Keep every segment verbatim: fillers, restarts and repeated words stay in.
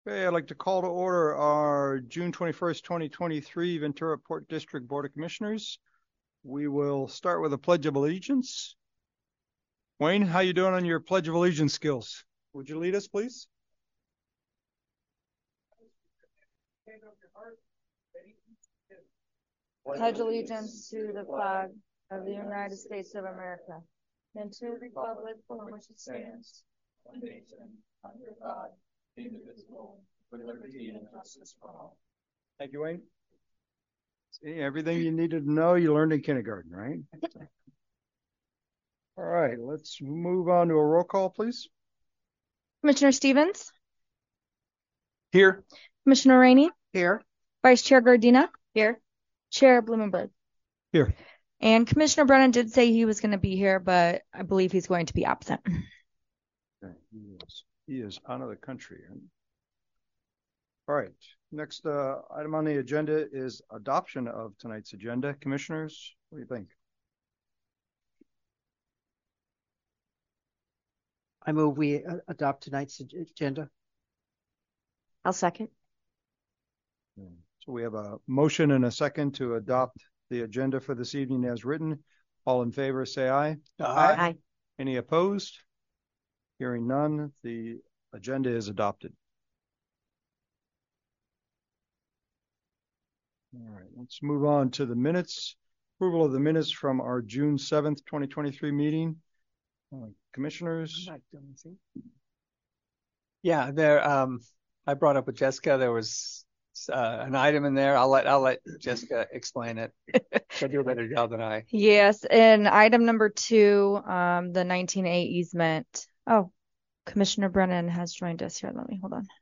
Okay, I'd like to call to order our June twenty-first, twenty twenty-three Ventura Port District Board of Commissioners. We will start with a Pledge of Allegiance. Wayne, how you doing on your Pledge of Allegiance skills? Would you lead us, please? Pledge allegiance to the flag of the United States of America and to the republic for which it stands, one nation, under God, indivisible, with liberty and justice for all. Thank you, Wayne. See, everything you needed to know, you learned in kindergarten, right? All right, let's move on to a roll call, please. Commissioner Stevens? Here. Commissioner Rainey? Here. Vice Chair Gardina? Here. Chair Blumenberg? Here. And Commissioner Brennan did say he was going to be here, but I believe he's going to be absent. Okay. He is, he is out of the country. All right. Next uh, item on the agenda is adoption of tonight's agenda. Commissioners, what do you think? I move we uh, adopt tonight's agenda. I'll second. So we have a motion and a second to adopt the agenda for this evening as written. All in favor, say aye. Aye. Aye. Any opposed? Hearing none, the agenda is adopted. All right, let's move on to the minutes. Approval of the minutes from our June seventh, twenty twenty-three meeting. Uh, commissioners? Yeah, there. Um, I brought up with Jessica. There was uh, an item in there. I'll let I'll let Jessica explain it. She'll do a better job than I. Yes, and item number two, um, the nineteen A easement. Oh, Commissioner Brennan has joined us here. Let me hold on.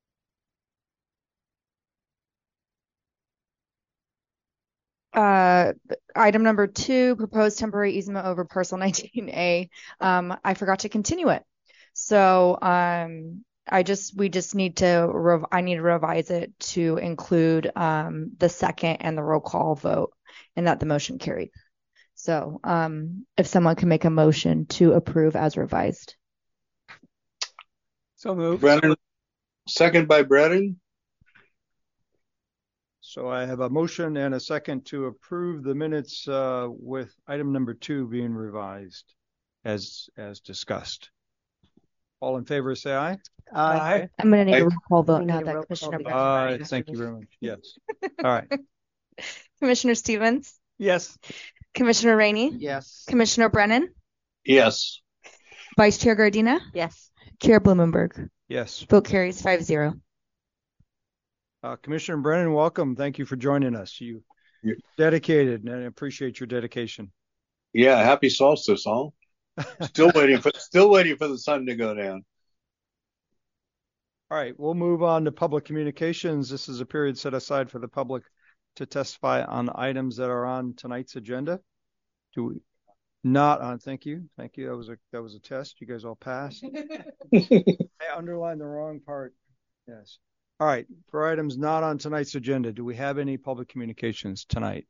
Uh, item number two, proposed temporary easement over parcel nineteen A. Um, I forgot to continue it. So, um, I just, we just need to, rev I need to revise it to include, um, the second and the roll call vote and that the motion carried. So, um, if someone can make a motion to approve as revised. So moved. Brennan, second by Brennan. So I have a motion and a second to approve the minutes uh, with item number two being revised as as discussed. All in favor, say aye. Aye. I'm going to need Aye. a roll call vote We now need a that roll Commissioner call Brennan. Uh, thank you very much. Yes. All right. Commissioner Stevens, Yes. Commissioner Rainey, Yes. Commissioner Brennan, Yes. Vice Chair Gardina, Yes. Chair Blumenberg. Yes. Vote carries five zero. Uh, Commissioner Brennan, welcome. Thank you for joining us. You Yeah. dedicated, and I appreciate your dedication. Yeah. Happy solstice, all. Still waiting for still waiting for the sun to go down. All right, we'll move on to public communications. This is a period set aside for the public to testify on items that are on tonight's agenda. Do we not on? Thank you, thank you. That was a that was a test. You guys all passed. I underlined the wrong part. Yes. All right. For items not on tonight's agenda, do we have any public communications tonight?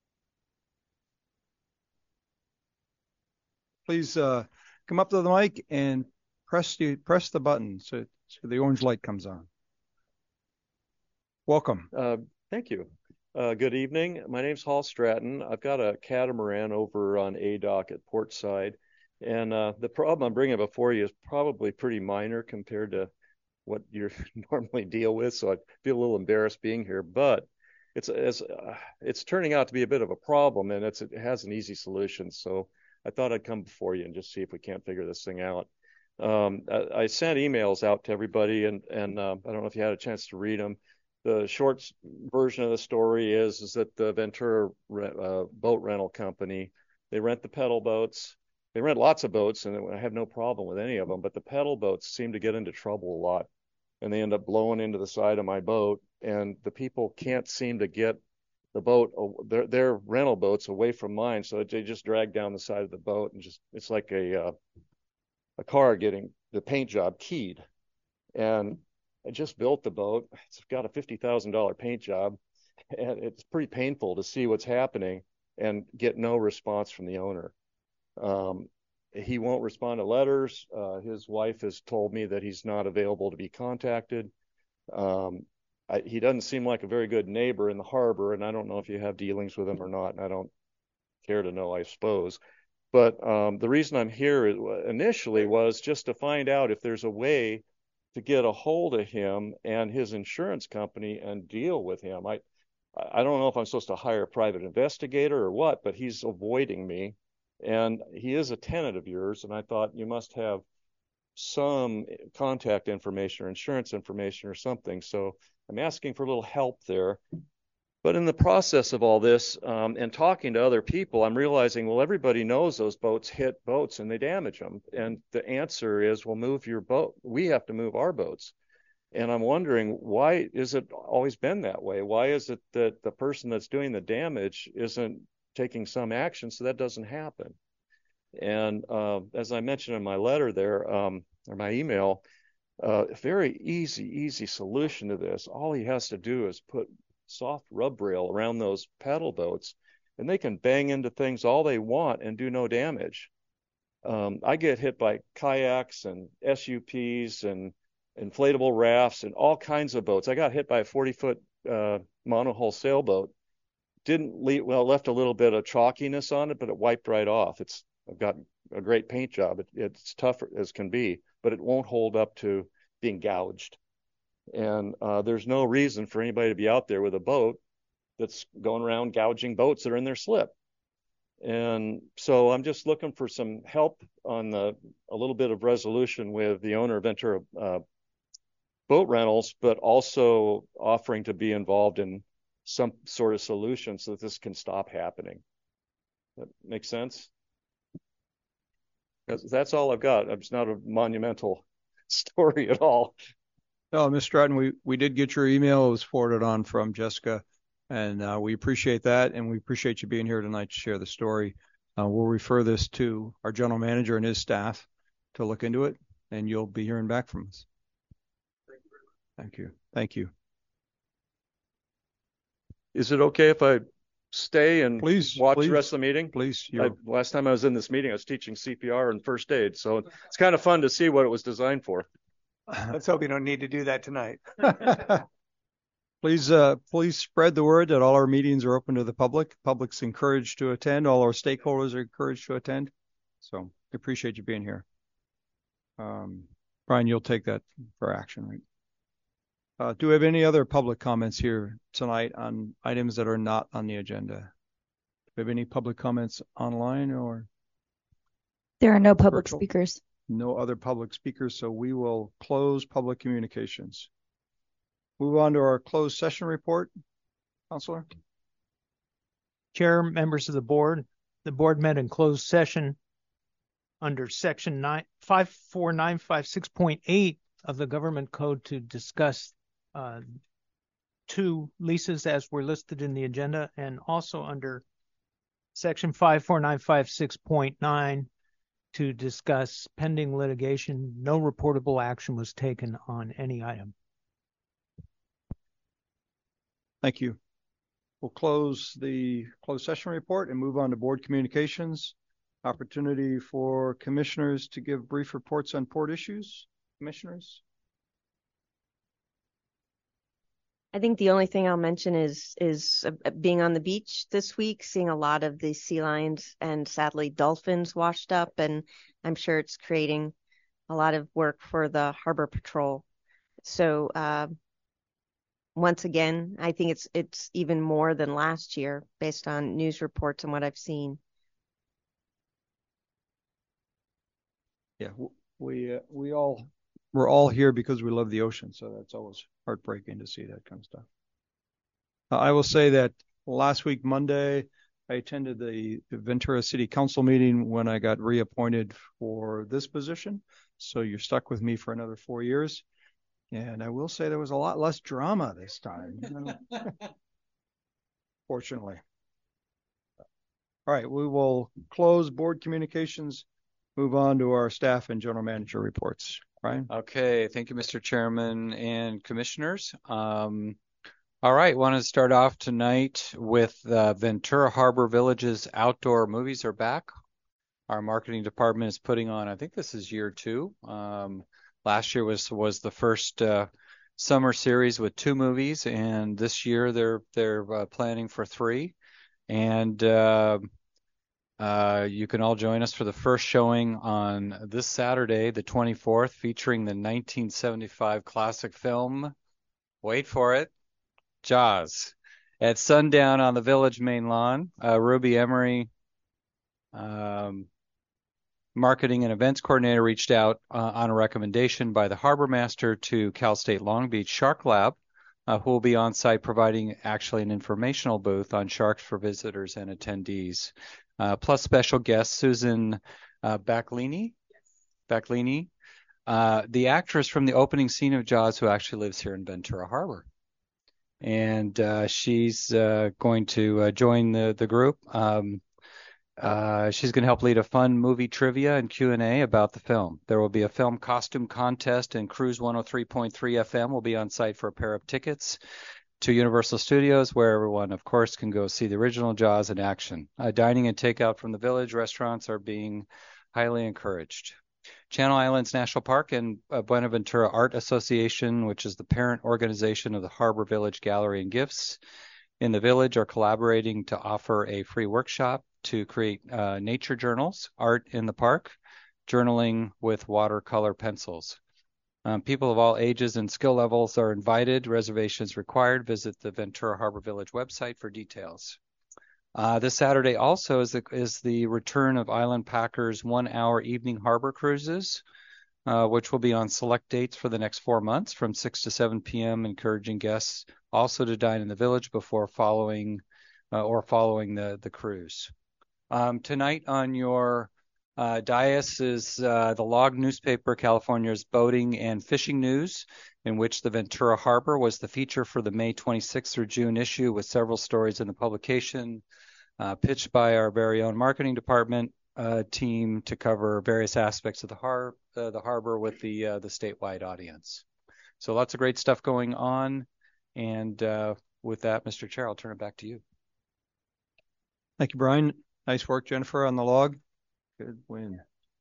Please uh, come up to the mic and press the press the button so, so the orange light comes on. Welcome. Uh, thank you. Uh, good evening. My name's Hall Stratton. I've got a catamaran over on A Dock at Portside. And uh, the problem I'm bringing before you is probably pretty minor compared to what you normally deal with. So I feel a little embarrassed being here. But it's it's, uh, it's turning out to be a bit of a problem, and it's, it has an easy solution. So I thought I'd come before you and just see if we can't figure this thing out. Um, I, I sent emails out to everybody, and, and uh, I don't know if you had a chance to read them. The short version of the story is, is that the Ventura uh, boat rental company, they rent the pedal boats. They rent lots of boats, and I have no problem with any of them, but the pedal boats seem to get into trouble a lot, and they end up blowing into the side of my boat, and the people can't seem to get the boat, their, their rental boats away from mine, so they just drag down the side of the boat, and just it's like a uh, a car getting the paint job keyed. And I just built the boat. It's got a fifty thousand dollar paint job, and it's pretty painful to see what's happening and get no response from the owner. Um, he won't respond to letters. Uh, his wife has told me that he's not available to be contacted. Um, I, he doesn't seem like a very good neighbor in the harbor, and I don't know if you have dealings with him or not, and I don't care to know, I suppose. But um, the reason I'm here initially was just to find out if there's a way to get a hold of him and his insurance company and deal with him. I I don't know if I'm supposed to hire a private investigator or what, but he's avoiding me. And he is a tenant of yours, and I thought you must have some contact information or insurance information or something. So I'm asking for a little help there. But in the process of all this um, and talking to other people, I'm realizing, well, everybody knows those boats hit boats and they damage them. And the answer is, well, move your boat. We have to move our boats. And I'm wondering, why is it always been that way? Why is it that the person that's doing the damage isn't taking some action so that doesn't happen? And uh, as I mentioned in my letter there, um, or my email, uh, a very easy, easy solution to this. All he has to do is put soft rub rail around those paddle boats, and they can bang into things all they want and do no damage. Um, I get hit by kayaks and S U Ps and inflatable rafts and all kinds of boats. I got hit by a forty foot uh, monohull sailboat. Didn't leave, well, left a little bit of chalkiness on it, but it wiped right off. It's I've got a great paint job. It, it's tough as can be, but it won't hold up to being gouged. And uh, there's no reason for anybody to be out there with a boat that's going around gouging boats that are in their slip. And so I'm just looking for some help on the a little bit of resolution with the owner of Ventura uh, Boat Rentals, but also offering to be involved in some sort of solution so that this can stop happening. That makes sense? That's, that's all I've got. It's not a monumental story at all. No, Miz Stratton, we, we did get your email. It was forwarded on from Jessica, and uh, we appreciate that, and we appreciate you being here tonight to share the story. Uh, we'll refer this to our general manager and his staff to look into it, and you'll be hearing back from us. Thank you. Thank you. Is it okay if I stay and please watch please, the rest of the meeting? Please. I, last time I was in this meeting, I was teaching C P R and first aid, so it's kind of fun to see what it was designed for. Let's hope you don't need to do that tonight. Please, uh, please spread the word that all our meetings are open to the public. Public's encouraged to attend. All our stakeholders are encouraged to attend. So I appreciate you being here. Um, Brian, you'll take that for action, right? Uh, do we have any other public comments here tonight on items that are not on the agenda? Do we have any public comments online or? There are no public virtual? speakers. No other public speakers, so we will close public communications. Move on to our closed session report. Counselor? Chair, members of the board, the board met in closed session under section nine, five four nine five six point eight of the government code to discuss uh, two leases as were listed in the agenda, and also under section five four nine five six point nine to discuss pending litigation. No reportable action was taken on any item. Thank you. We'll close the closed session report and move on to board communications. Opportunity for commissioners to give brief reports on port issues. Commissioners? I think the only thing I'll mention is is uh, being on the beach this week, seeing a lot of the sea lions and sadly dolphins washed up, and I'm sure it's creating a lot of work for the harbor patrol. So uh, once again, I think it's it's even more than last year based on news reports and what I've seen. Yeah, we uh, we all we're all here because we love the ocean, so that's always heartbreaking to see that kind of stuff. Uh, I will say that last week, Monday, I attended the Ventura City Council meeting when I got reappointed for this position. So you're stuck with me for another four years. And I will say there was a lot less drama this time. You know? Fortunately. All right, we will close board communications, move on to our staff and general manager reports. Brian? Okay, thank you, Mister Chairman and commissioners. Um, all right, want to start off tonight with uh, Ventura Harbor Village's outdoor movies are back. Our marketing department is putting on, I think this is year two. Um, last year was was the first uh, summer series with two movies, and this year they're they're uh, planning for three. And uh, uh, you can all join us for the first showing on this Saturday, the twenty-fourth, featuring the nineteen seventy-five classic film. Wait for it, Jaws, at sundown on the Village main lawn. Uh, Ruby Emery, um, marketing and events coordinator, reached out uh, on a recommendation by the harbor master to Cal State Long Beach Shark Lab, uh, who will be on site providing actually an informational booth on sharks for visitors and attendees. Uh, plus special guest Susan uh, Baclini, Baclini, uh, the actress from the opening scene of Jaws, who actually lives here in Ventura Harbor. And uh, she's uh, going to uh, join the, the group. Um, Uh, she's going to help lead a fun movie trivia and Q and A about the film. There will be a film costume contest, and Cruise one oh three point three F M will be on site for a pair of tickets to Universal Studios, where everyone, of course, can go see the original Jaws in action. Uh, dining and takeout from the Village restaurants are being highly encouraged. Channel Islands National Park and uh, Buenaventura Art Association, which is the parent organization of the Harbor Village Gallery and Gifts in the Village, are collaborating to offer a free workshop to create uh, nature journals, art in the park, journaling with watercolor pencils. Um, people of all ages and skill levels are invited. Reservations required. Visit the Ventura Harbor Village website for details. Uh, this Saturday also is the, is the return of Island Packers one-hour evening harbor cruises, uh, which will be on select dates for the next four months from six to seven p.m., encouraging guests also to dine in the Village before following uh, or following the, the cruise. Um, tonight on your uh, dais is uh, the Log newspaper, California's boating and fishing news, in which the Ventura Harbor was the feature for the May twenty-sixth through June issue, with several stories in the publication uh, pitched by our very own marketing department uh, team to cover various aspects of the, har- uh, the harbor with the uh, the statewide audience. So lots of great stuff going on. And uh, with that, Mister Chair, I'll turn it back to you. Thank you, Brian. Nice work, Jennifer, on the log. Good win.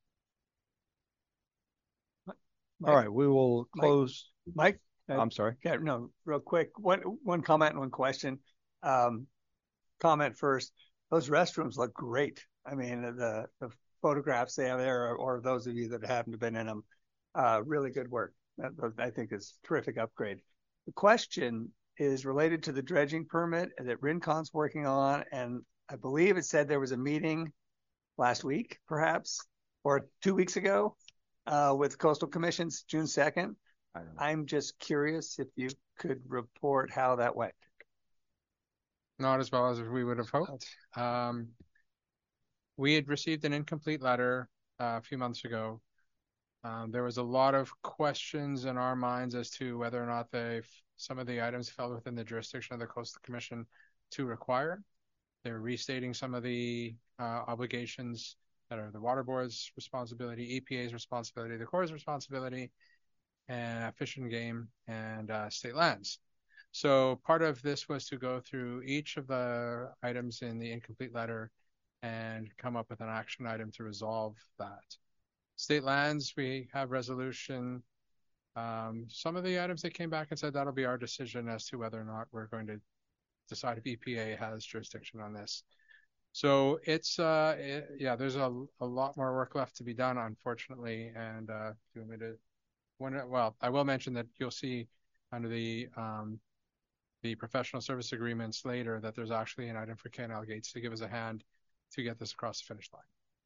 Mike, All right, we will close. Mike, uh, I'm sorry. Yeah, no, real quick. One one comment and one question. Um, comment first. Those restrooms look great. I mean, the the photographs they have there, or, or those of you that haven't been in them, uh, really good work. That, I think is a terrific upgrade. The question is related to the dredging permit that Rincon's working on, and I believe it said there was a meeting last week, perhaps, or two weeks ago, uh, with Coastal Commissions, June second. I'm just curious if you could report how that went. Not as well as we would have hoped. Um, we had received an incomplete letter uh, a few months ago. Um, there was a lot of questions in our minds as to whether or not they some of the items fell within the jurisdiction of the Coastal Commission to require. They're restating some of the uh, obligations that are the Water Board's responsibility, E P A's responsibility, the Corps' responsibility, and Fish and Game, and uh, state lands. So part of this was to go through each of the items in the incomplete letter and come up with an action item to resolve that. State lands, we have resolution. Um, some of the items that came back and said that'll be our decision as to whether or not we're going to decide if E P A has jurisdiction on this. So it's, uh, it, yeah, there's a, a lot more work left to be done, unfortunately. And uh, do you want me to, when, well, I will mention that you'll see under the um, the professional service agreements later that there's actually an item for Canal Gates to give us a hand to get this across the finish line.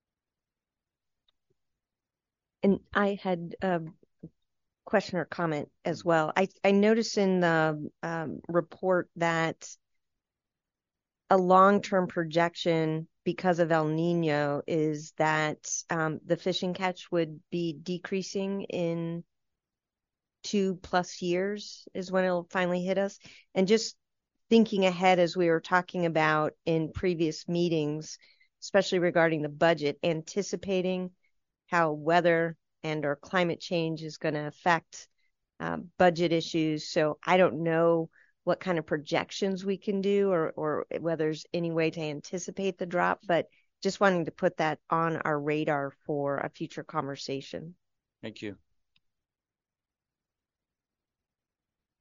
And I had a question or comment as well. I, I noticed in the um, report that a long-term projection because of El Nino is that um, the fishing catch would be decreasing in two plus years is when it'll finally hit us. And just thinking ahead, as we were talking about in previous meetings, especially regarding the budget, anticipating how weather and or climate change is going to affect uh, budget issues. So I don't know what kind of projections we can do, or, or whether there's any way to anticipate the drop, but just wanting to put that on our radar for a future conversation. Thank you.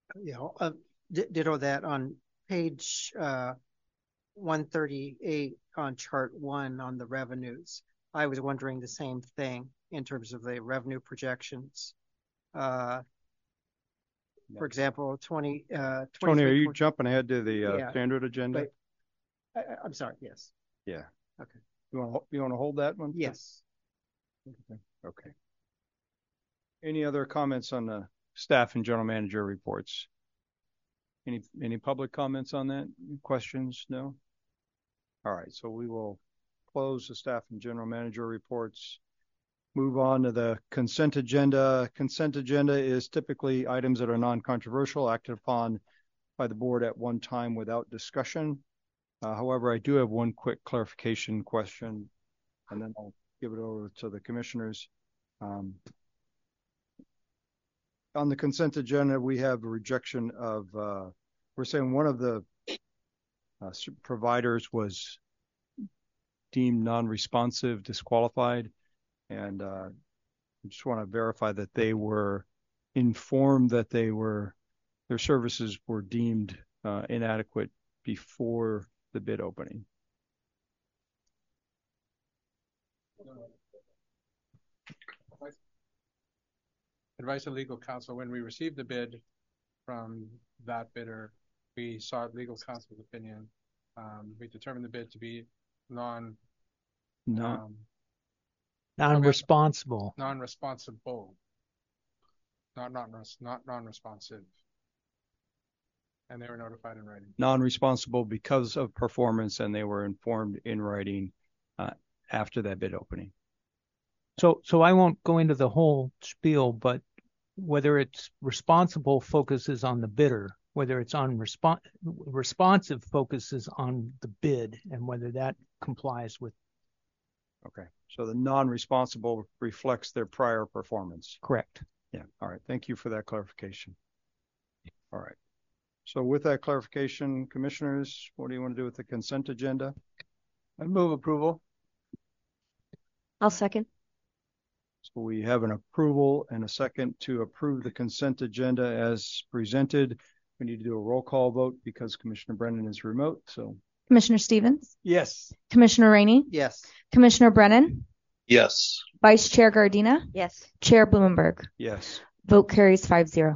you know, uh, ditto that on page uh, one thirty-eight on chart one on the revenues. I was wondering the same thing in terms of the revenue projections. Uh, for example, twenty. Uh, Tony, are you jumping ahead to the uh, yeah, standard agenda? But, I, I'm sorry. Yes. Yeah. Okay. You want to you want to hold that one? Yes. Okay. Okay. Any other comments on the staff and general manager reports? Any any public comments on that? Questions? No? All right. So we will close the staff and general manager reports. Move on to the consent agenda. Consent agenda is typically items that are non-controversial, acted upon by the board at one time without discussion. Uh, however, I do have one quick clarification question, and then I'll give it over to the commissioners. Um, on the consent agenda, we have a rejection of, uh, we're saying one of the uh, providers was deemed non-responsive, disqualified, and uh, I just want to verify that they were informed that they were, their services were deemed uh, inadequate before the bid opening. Advice of legal counsel, when we received the bid from that bidder, we sought legal counsel's opinion. Um, we determined the bid to be non Not um, non-responsible. non-responsible, not not not non-responsive, and they were notified in writing. Non-responsible because of performance, and they were informed in writing uh, after that bid opening. So, so I won't go into the whole spiel, but whether it's responsible focuses on the bidder, whether it's on respon- responsive focuses on the bid, and whether that complies with. Okay. So the non-responsible reflects their prior performance. Correct. Yeah. All right. Thank you for that clarification. All right. So with that clarification, commissioners, what do you want to do with the consent agenda? I move approval. I'll second. So we have an approval and a second to approve the consent agenda as presented. We need to do a roll call vote because Commissioner Brennan is remote. So Commissioner Stevens, Yes. Commissioner Rainey, Yes. Commissioner Brennan, Yes. Vice Chair Gardina, Yes. Chair Blumenberg. yes. Vote carries five zero.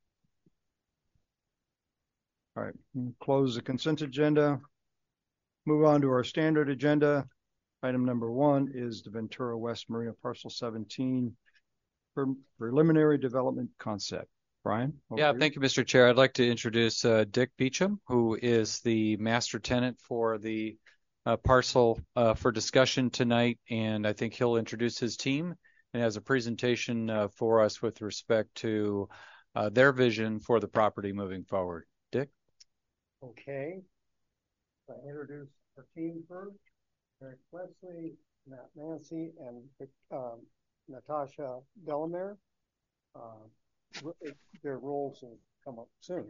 All right. We'll close the consent agenda. Move on to our standard agenda. Item number one is the Ventura West Marina Parcel seventeen preliminary development concept. Brian? Yeah, you. Thank you, Mister Chair. I'd like to introduce uh, Dick Beecham, who is the master tenant for the uh, parcel uh, for discussion tonight, and I think he'll introduce his team and has a presentation uh, for us with respect to uh, their vision for the property moving forward. Dick? Okay. I introduce our team first. Eric Wesley, Matt Nancy, and um, Natasha Delamere. Uh, their roles will come up soon.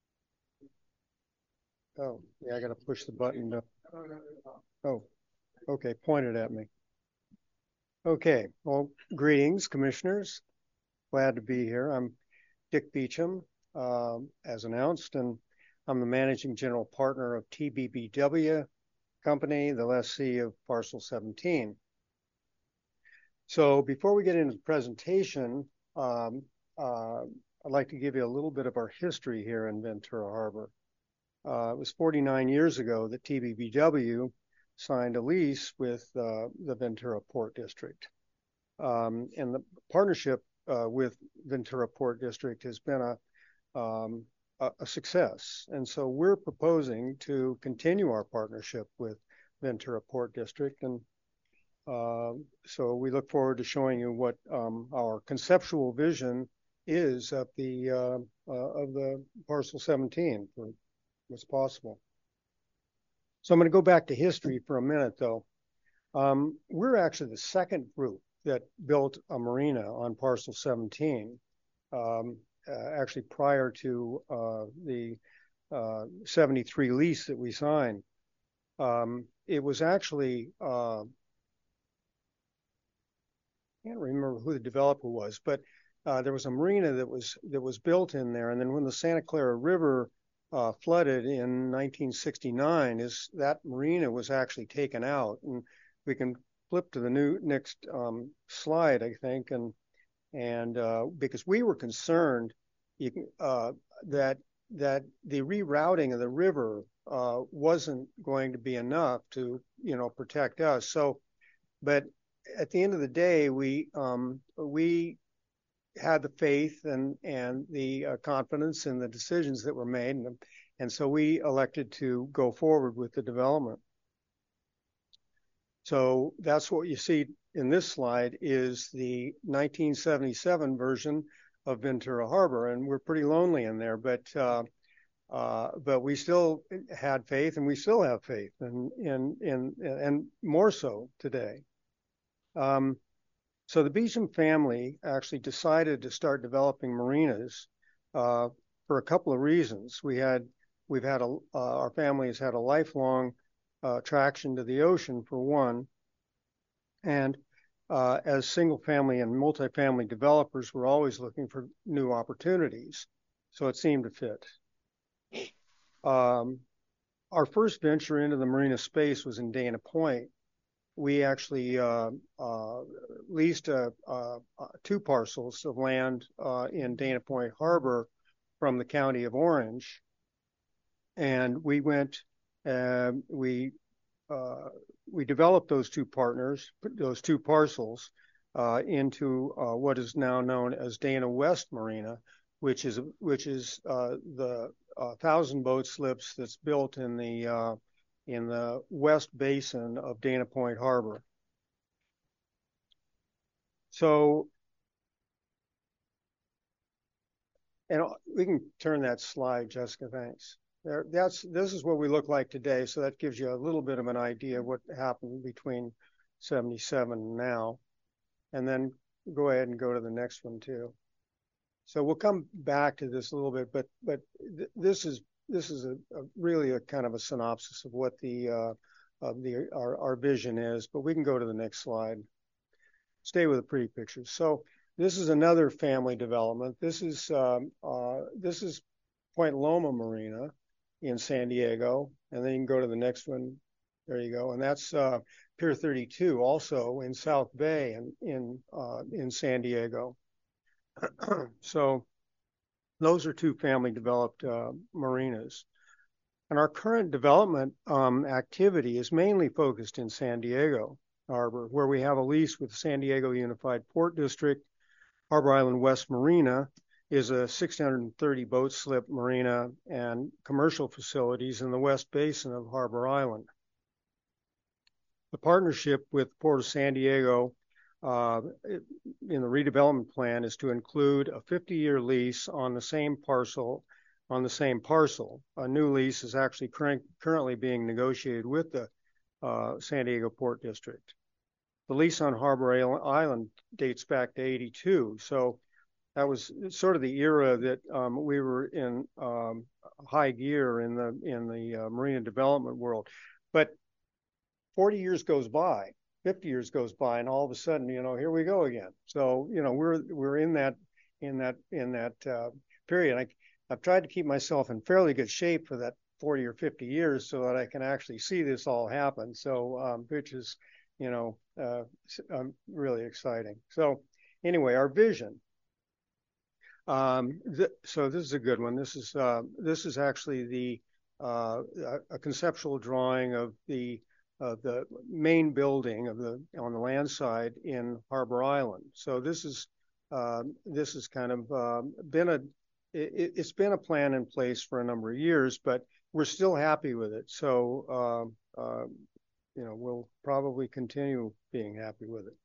Oh, yeah, I got to push the button. To... Oh, okay, pointed at me. Okay, well, greetings, commissioners. Glad to be here. I'm Dick Beecham, um, as announced, and I'm the managing general partner of T B B W Company, the lessee of Parcel seventeen. So before we get into the presentation, um, uh, I'd like to give you a little bit of our history here in Ventura Harbor. Uh, it was forty-nine years ago that T B B W signed a lease with uh, the Ventura Port District. Um, and the partnership uh, with Ventura Port District has been a, um, a, a success. And so we're proposing to continue our partnership with Ventura Port District. And uh, so we look forward to showing you what um, our conceptual vision is of the, uh, uh, of the Parcel seventeen for what's possible. So I'm going to go back to history for a minute, though. Um, we're actually the second group that built a marina on Parcel seventeen, um, uh, actually prior to uh, the uh, seventy-three lease that we signed. Um, it was actually, uh, I can't remember who the developer was, but uh, there was a marina that was that was built in there, and then when the Santa Clara River uh, flooded in nineteen sixty-nine, is that marina was actually taken out. And we can flip to the new next um, slide, I think, and and uh, because we were concerned you can, uh, that that the rerouting of the river uh, wasn't going to be enough to you know protect us. So, but at the end of the day, we um, we had the faith and and the uh, confidence in the decisions that were made, and, and so we elected to go forward with the development. So that's what you see in this slide is the nineteen seventy-seven version of Ventura Harbor, and we're pretty lonely in there, but uh, uh, but we still had faith, and we still have faith, and in in and more so today. Um, So the Beecham family actually decided to start developing marinas uh, for a couple of reasons. We had, we've had a, uh, our family has had a lifelong uh, attraction to the ocean for one, and uh, as single family and multifamily developers, we're always looking for new opportunities. So it seemed to fit. Um, our first venture into the marina space was in Dana Point. We actually uh, uh, leased uh, uh, two parcels of land uh, in Dana Point Harbor from the county of Orange. And we went, uh, we uh, we developed those two partners, those two parcels uh, into uh, what is now known as Dana West Marina, which is which is uh, the uh, thousand boat slips that's built in the uh, in the west basin of Dana Point Harbor. So, and we can turn that slide, Jessica, thanks. There, that's, this is what we look like today, so that gives you a little bit of an idea of what happened between seventy-seven and now. And then go ahead and go to the next one too. So we'll come back to this a little bit, but but th this is This is a, a really a kind of a synopsis of what the uh, of the our, our vision is, but we can go to the next slide. Stay with the pretty pictures. So this is another family development. This is um, uh, this is Point Loma Marina in San Diego, and then you can go to the next one. There you go, and that's uh, Pier thirty-two, also in South Bay and in uh, in San Diego. So those are two family developed uh, marinas. And our current development um, activity is mainly focused in San Diego Harbor, where we have a lease with San Diego Unified Port District. Harbor Island West Marina is a six hundred thirty boat slip marina and commercial facilities in the west basin of Harbor Island. The partnership with Port of San Diego Uh, in the redevelopment plan is to include a fifty year lease on the same parcel, on the same parcel. A new lease is actually current, currently being negotiated with the uh, San Diego Port District. The lease on Harbor Island dates back to eighty-two. So that was sort of the era that um, we were in um, high gear in the, in the uh, marina development world. But forty years goes by. fifty years goes by, and all of a sudden, you know, here we go again. So, you know, we're we're in that in that in that uh, period. I, I've tried to keep myself in fairly good shape for that forty or fifty years, so that I can actually see this all happen. So, um, which is, you know, uh, um, really exciting. So, anyway, our vision. Um, th so this is a good one. This is uh, this is actually the uh, a conceptual drawing of the Uh, the main building of the on the land side in Harbor Island. So this is uh, this has kind of um, been a it, it's been a plan in place for a number of years, but we're still happy with it. So uh, uh, you know we'll probably continue being happy with it.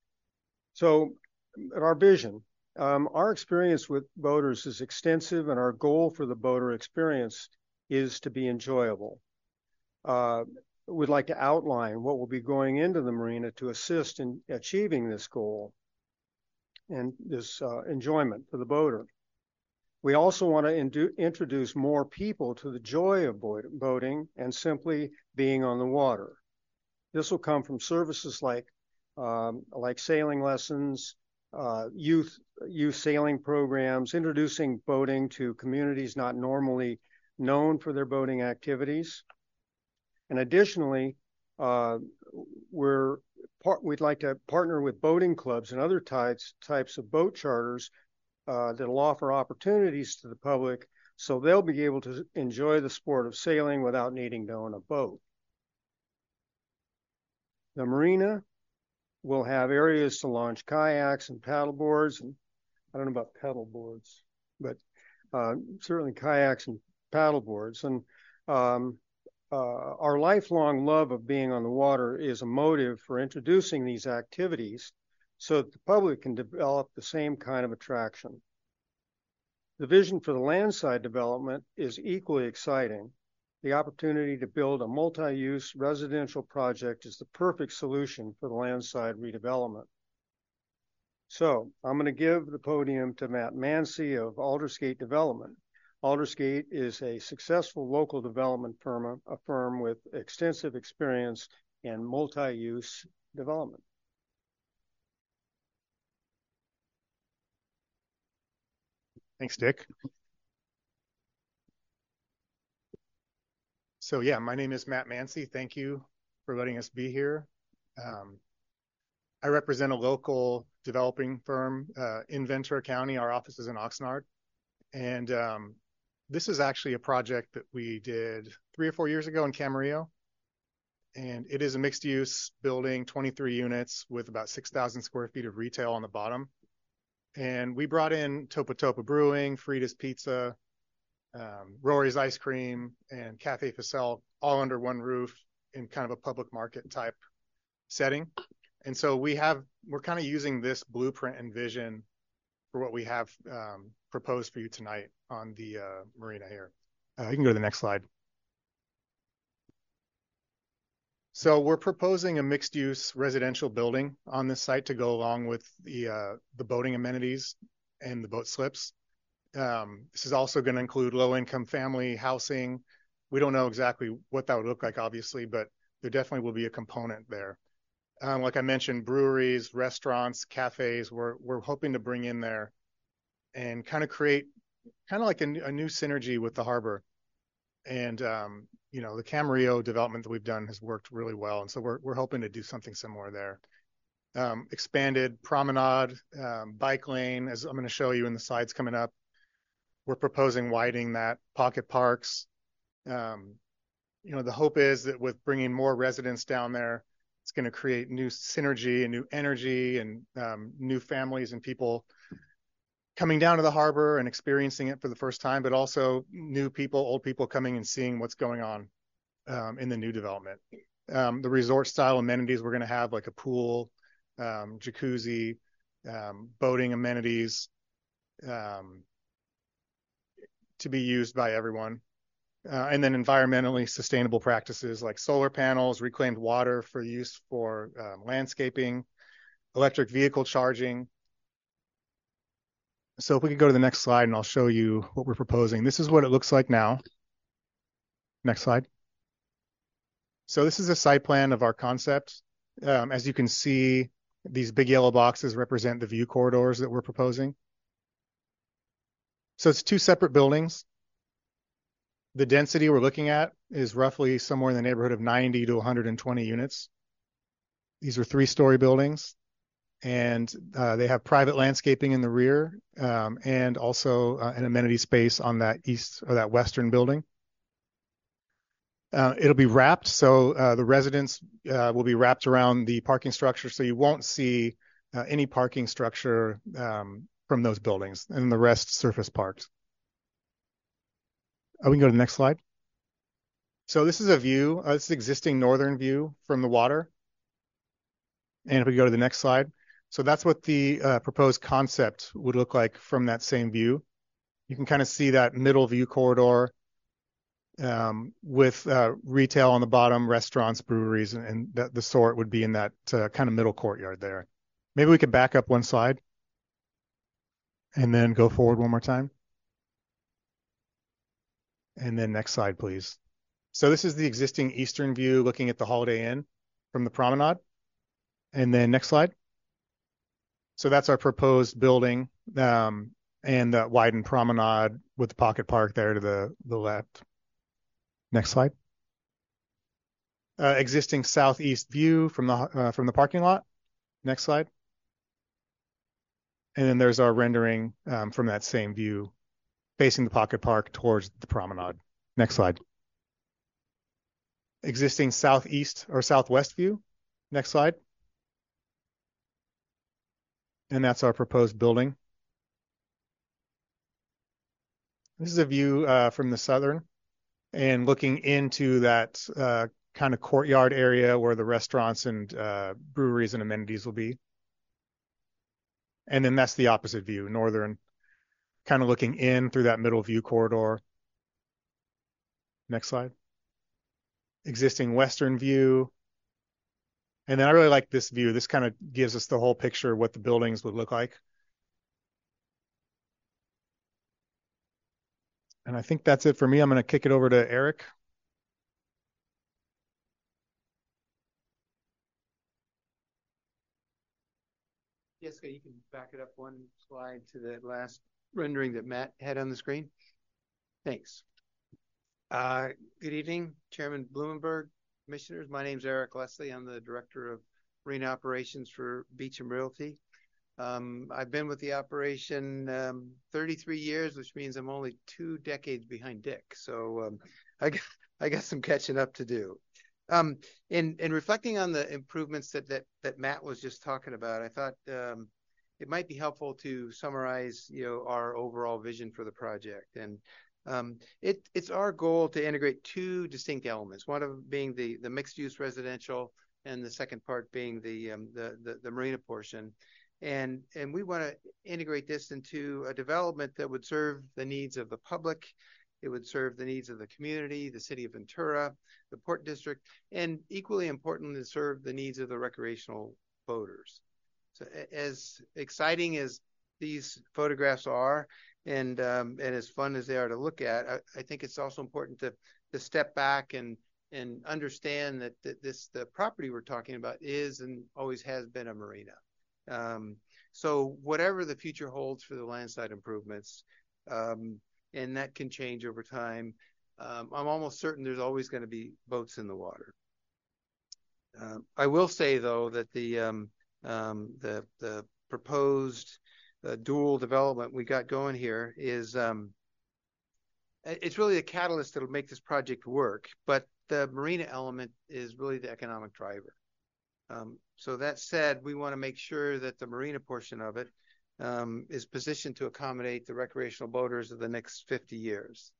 So our vision, um, our experience with boaters is extensive, and our goal for the boater experience is to be enjoyable. Uh, We'd like to outline what will be going into the marina to assist in achieving this goal and this uh, enjoyment for the boater. We also want to introduce more people to the joy of boating and simply being on the water. This will come from services like um, like sailing lessons, uh, youth youth sailing programs, introducing boating to communities not normally known for their boating activities. And additionally, uh, we're part, we'd like to partner with boating clubs and other types types of boat charters uh, that'll offer opportunities to the public, so they'll be able to enjoy the sport of sailing without needing to own a boat. The marina will have areas to launch kayaks and paddle boards, and I don't know about pedal boards, but uh, certainly kayaks and paddle boards. And um, uh, our lifelong love of being on the water is a motive for introducing these activities so that the public can develop the same kind of attraction. The vision for the landside development is equally exciting. The opportunity to build a multi-use residential project is the perfect solution for the landside redevelopment. So I'm going to give the podium to Matt Mancy of Aldersgate Development. Aldersgate is a successful local development firm, a firm with extensive experience in multi-use development. Thanks, Dick. So yeah, my name is Matt Mancy. Thank you for letting us be here. Um, I represent a local developing firm uh, in Ventura County. Our office is in Oxnard. And um, this is actually a project that we did three or four years ago in Camarillo. And it is a mixed use building, twenty-three units with about six thousand square feet of retail on the bottom. And we brought in Topa Topa Brewing, Frida's Pizza, um, Rory's Ice Cream, and Cafe Facel all under one roof in kind of a public market type setting. And so we have, we're kind of using this blueprint and vision for what we have um, proposed for you tonight on the uh, marina here. Uh, you can go to the next slide. So we're proposing a mixed-use residential building on this site to go along with the uh, the boating amenities and the boat slips. Um, this is also going to include low-income family housing. We don't know exactly what that would look like, obviously, but there definitely will be a component there. Um, like I mentioned, breweries, restaurants, cafes, we're, we're hoping to bring in there and kind of create kind of like a, a new synergy with the harbor. And, um, you know, the Camarillo development that we've done has worked really well. And so we're, we're hoping to do something similar there. Um, expanded promenade, um, bike lane, as I'm going to show you in the slides coming up. We're proposing widening that, pocket parks. Um, you know, the hope is that with bringing more residents down there, it's going to create new synergy and new energy and um, new families and people coming down to the harbor and experiencing it for the first time, but also new people, old people coming and seeing what's going on um, in the new development. Um, the resort style amenities, we're going to have like a pool, um, jacuzzi, um, boating amenities um, to be used by everyone. Uh, and then environmentally sustainable practices like solar panels, reclaimed water for use for um, landscaping, electric vehicle charging. So if we could go to the next slide and I'll show you what we're proposing. This is what it looks like now. Next slide. So this is a site plan of our concept. Um, as you can see, these big yellow boxes represent the view corridors that we're proposing. So it's two separate buildings. The density we're looking at is roughly somewhere in the neighborhood of ninety to one hundred twenty units. These are three-story buildings, and uh, they have private landscaping in the rear um, and also uh, an amenity space on that east or that western building. Uh, it'll be wrapped, so uh, the residents uh, will be wrapped around the parking structure, so you won't see uh, any parking structure um, from those buildings, and the rest surface parked. Oh, we can go to the next slide. So this is a view, uh, this is existing northern view from the water. And if we go to the next slide. So that's what the uh, proposed concept would look like from that same view. You can kind of see that middle view corridor um, with uh, retail on the bottom, restaurants, breweries, and, and that the sort would be in that uh, kind of middle courtyard there. Maybe we could back up one slide and then go forward one more time. And then next slide, please. So this is the existing eastern view looking at the Holiday Inn from the promenade. And then next slide. So that's our proposed building, um, and the widened promenade with the pocket park there to the, the left. Next slide. Uh, existing southeast view from the uh, from the parking lot. Next slide. And then there's our rendering um, from that same view, facing the pocket park towards the promenade. Next slide. Existing southeast or southwest view. Next slide. And that's our proposed building. This is a view uh, from the southern and looking into that uh, kind of courtyard area where the restaurants and uh, breweries and amenities will be. And then that's the opposite view, northern, kind of looking in through that middle view corridor. Next slide. Existing western view. And then I really like this view. This kind of gives us the whole picture of what the buildings would look like. And I think that's it for me. I'm going to kick it over to Eric. Jessica, you can back it up one slide to the last rendering that Matt had on the screen. Thanks. Uh, good evening, Chairman Blumenberg, Commissioners. My name is Eric Leslie. I'm the Director of Marine Operations for Beecham Realty. Um, I've been with the operation um, thirty-three years, which means I'm only two decades behind Dick. So um, I, got, I got some catching up to do. Um, in, in reflecting on the improvements that, that, that Matt was just talking about, I thought um, it might be helpful to summarize, you know, our overall vision for the project. And um, it, it's our goal to integrate two distinct elements, one of them being the, the mixed-use residential and the second part being the, um, the, the, the marina portion. And, and we want to integrate this into a development that would serve the needs of the public. It would serve the needs of the community, the city of Ventura, the Port District, and equally important to serve the needs of the recreational boaters. So as exciting as these photographs are and um, and as fun as they are to look at, I, I think it's also important to, to step back and and understand that, that this the property we're talking about is and always has been a marina. Um, so whatever the future holds for the landside improvements, um, and that can change over time. Um, I'm almost certain there's always going to be boats in the water. Uh, I will say, though, that the um, um, the the proposed uh, dual development we got going here is um, it's really the catalyst that'll make this project work. But the marina element is really the economic driver. Um, so that said, we want to make sure that the marina portion of it Um, is positioned to accommodate the recreational boaters of the next fifty years.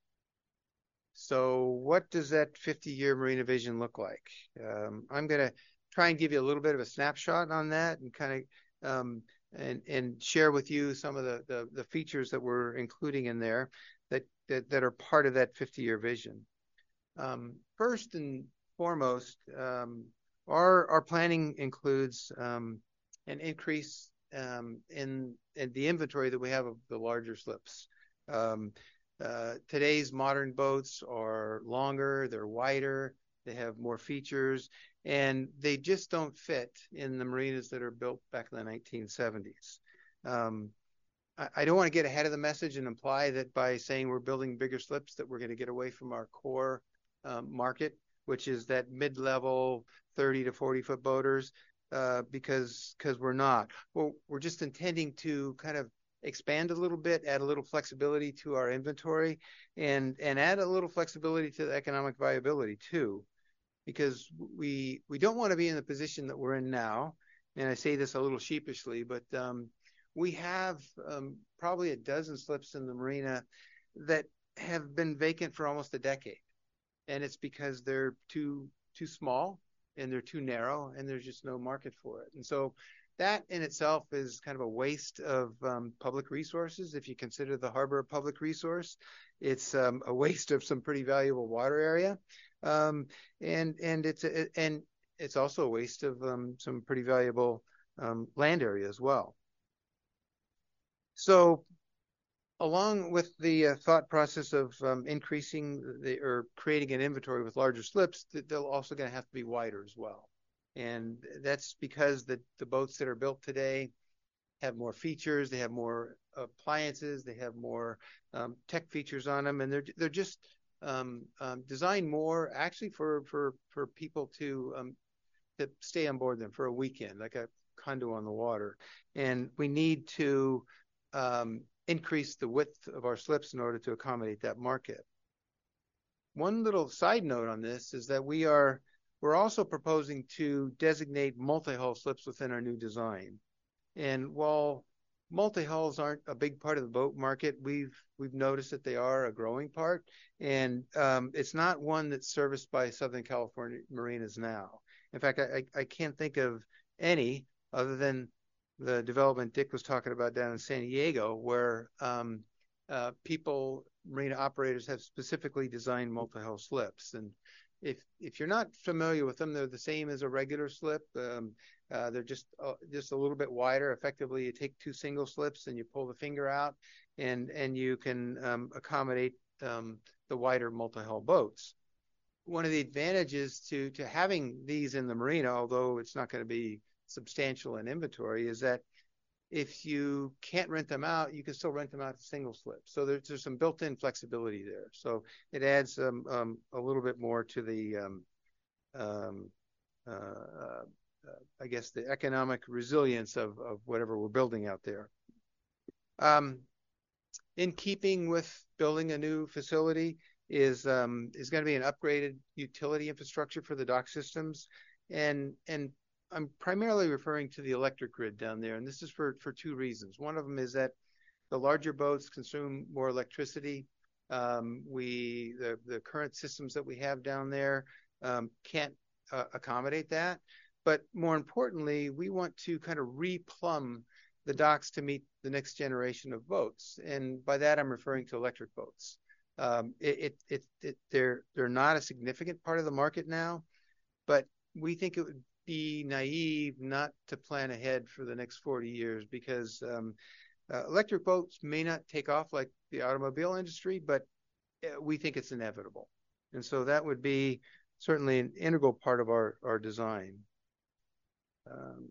So what does that fifty-year marina vision look like? Um, I'm going to try and give you a little bit of a snapshot on that and kind of um, and and share with you some of the, the the features that we're including in there that that, that are part of that fifty-year vision. Um, first and foremost, um, our our planning includes um, an increase Um, in, in the inventory that we have of the larger slips. Um, uh, today's modern boats are longer, they're wider, they have more features, and they just don't fit in the marinas that are built back in the nineteen seventies. Um, I, I don't want to get ahead of the message and imply that by saying we're building bigger slips that we're going to get away from our core um, market, which is that mid-level thirty to forty foot boaters. Uh, because because we're not. Well, we're just intending to kind of expand a little bit, add a little flexibility to our inventory, and and add a little flexibility to the economic viability too, because we we don't want to be in the position that we're in now. And I say this a little sheepishly, but um, we have um, probably a dozen slips in the marina that have been vacant for almost a decade, and it's because they're too too small. And they're too narrow, and there's just no market for it. And so that in itself is kind of a waste of um, public resources. If you consider the harbor a public resource, it's um, a waste of some pretty valuable water area, um, and and it's a, and it's also a waste of um, some pretty valuable um, land area as well. So along with the uh, thought process of um, increasing the or creating an inventory with larger slips, they're also going to have to be wider as well. And that's because the, the boats that are built today have more features, they have more appliances, they have more um, tech features on them, and they're they're just um, um, designed more actually for for for people to um, to stay on board them for a weekend, like a condo on the water. And we need to um, increase the width of our slips in order to accommodate that market. One little side note on this is that we are we're also proposing to designate multi-hull slips within our new design. And while multi-hulls aren't a big part of the boat market, we've we've noticed that they are a growing part, and um, it's not one that's serviced by Southern California marinas now. In fact, I, I can't think of any other than the development Dick was talking about down in San Diego, where um, uh, people, marina operators, have specifically designed multi-hull slips. And if if you're not familiar with them, they're the same as a regular slip. Um, uh, they're just uh, just a little bit wider. Effectively, you take two single slips and you pull the finger out, and and you can um, accommodate um, the wider multi-hull boats. One of the advantages to to having these in the marina, although it's not going to be substantial in inventory, is that if you can't rent them out, you can still rent them out as single slips. So there's, there's some built-in flexibility there. So it adds um, um, a little bit more to the, um, um, uh, uh, I guess, the economic resilience of, of whatever we're building out there. Um, in keeping with building a new facility is um, is going to be an upgraded utility infrastructure for the dock systems, and and I'm primarily referring to the electric grid down there, and this is for, for two reasons. One of them is that the larger boats consume more electricity. Um, we the, the current systems that we have down there um, can't uh, accommodate that. But more importantly, we want to kind of replumb the docks to meet the next generation of boats, and by that I'm referring to electric boats. Um, it, it, it, it, they're they're not a significant part of the market now, but we think it would be naive not to plan ahead for the next forty years, because um, uh, electric boats may not take off like the automobile industry, but we think it's inevitable. And so that would be certainly an integral part of our, our design. Um,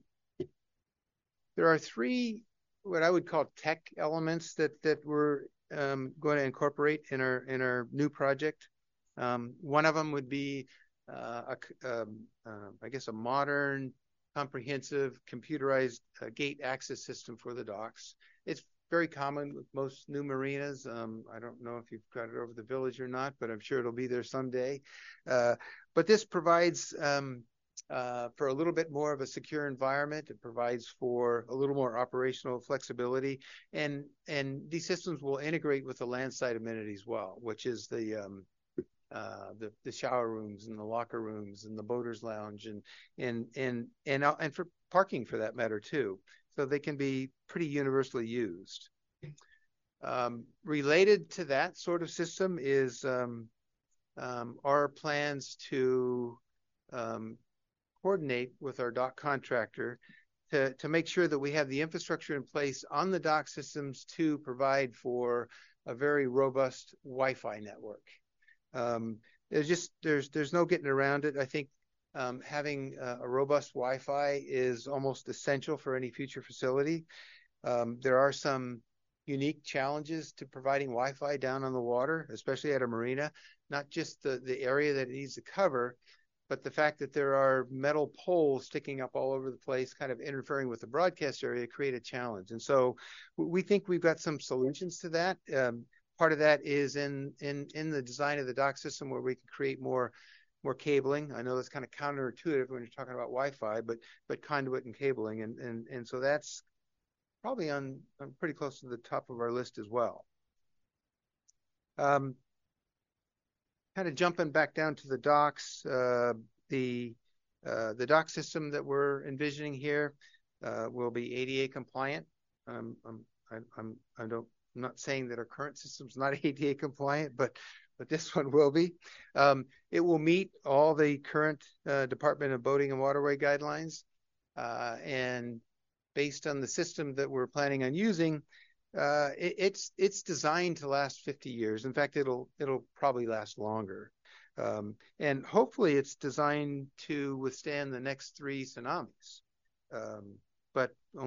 there are three, what I would call tech elements that, that we're um, going to incorporate in our, in our new project. Um, one of them would be Uh, a, um, uh, I guess a modern, comprehensive, computerized uh, gate access system for the docks. It's very common with most new marinas. Um, I don't know if you've got it over the village or not, but I'm sure it'll be there someday. Uh, but this provides um, uh, for a little bit more of a secure environment. It provides for a little more operational flexibility, and and these systems will integrate with the landside amenity as well, which is the um, Uh, the the shower rooms and the locker rooms and the boaters lounge, and and and and and for parking for that matter too. So they can be pretty universally used. Um, related to that sort of system is um, um, our plans to um, coordinate with our dock contractor to to make sure that we have the infrastructure in place on the dock systems to provide for a very robust Wi-Fi network. Um, there's just there's there's no getting around it. I think um, having uh, a robust Wi-Fi is almost essential for any future facility. Um, there are some unique challenges to providing Wi-Fi down on the water, especially at a marina. Not just the the area that it needs to cover, but the fact that there are metal poles sticking up all over the place, kind of interfering with the broadcast area, create a challenge. And so we think we've got some solutions to that. Um, Part of that is in in in the design of the dock system, where we can create more more cabling. I know that's kind of counterintuitive when you're talking about Wi-Fi, but but conduit and cabling, and and and so that's probably on, on pretty close to the top of our list as well. Um, kind of jumping back down to the docks, uh, the uh, the dock system that we're envisioning here uh, will be A D A compliant. Um, I'm I, I'm I don't. I'm not saying that our current system's not A D A compliant, but but this one will be. Um, it will meet all the current uh, Department of Boating and Waterway guidelines, uh, and based on the system that we're planning on using, uh, it, it's it's designed to last fifty years. In fact, it'll it'll probably last longer, um, and hopefully it's designed to withstand the next three tsunamis. Um, but only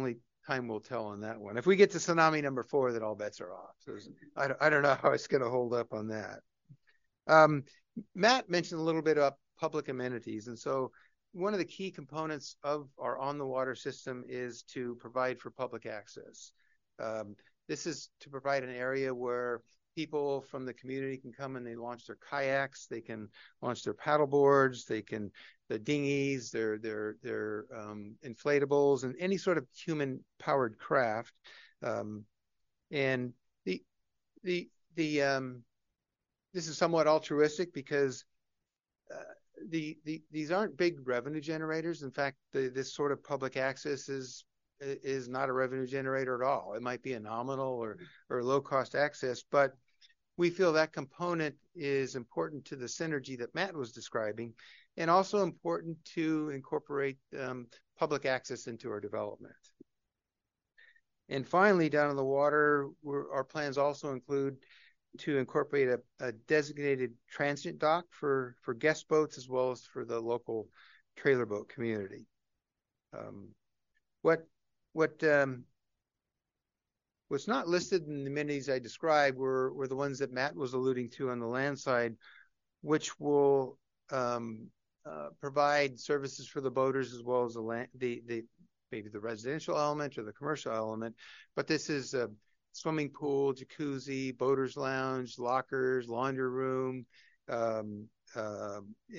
time will tell on that one. If we get to tsunami number four, then all bets are off. So I don't, I don't know how it's going to hold up on that. Um, Matt mentioned a little bit about public amenities, and so one of the key components of our on-the-water system is to provide for public access. Um, this is to provide an area where people from the community can come and they launch their kayaks, they can launch their paddle boards, they can the dinghies, their their their um, inflatables, and any sort of human-powered craft. Um, and the the the um, this is somewhat altruistic because uh, the the these aren't big revenue generators. In fact, the, this sort of public access is is not a revenue generator at all. It might be a nominal or or low cost access, but we feel that component is important to the synergy that Matt was describing, and also important to incorporate um, public access into our development. And finally, down in the water, we're, our plans also include to incorporate a, a designated transient dock for, for guest boats as well as for the local trailer boat community. Um, what what um, what's not listed in the amenities I described were, were the ones that Matt was alluding to on the land side, which will um, uh, provide services for the boaters as well as the, land, the the maybe the residential element or the commercial element. But this is a swimming pool, jacuzzi, boaters lounge, lockers, laundry room, um, uh,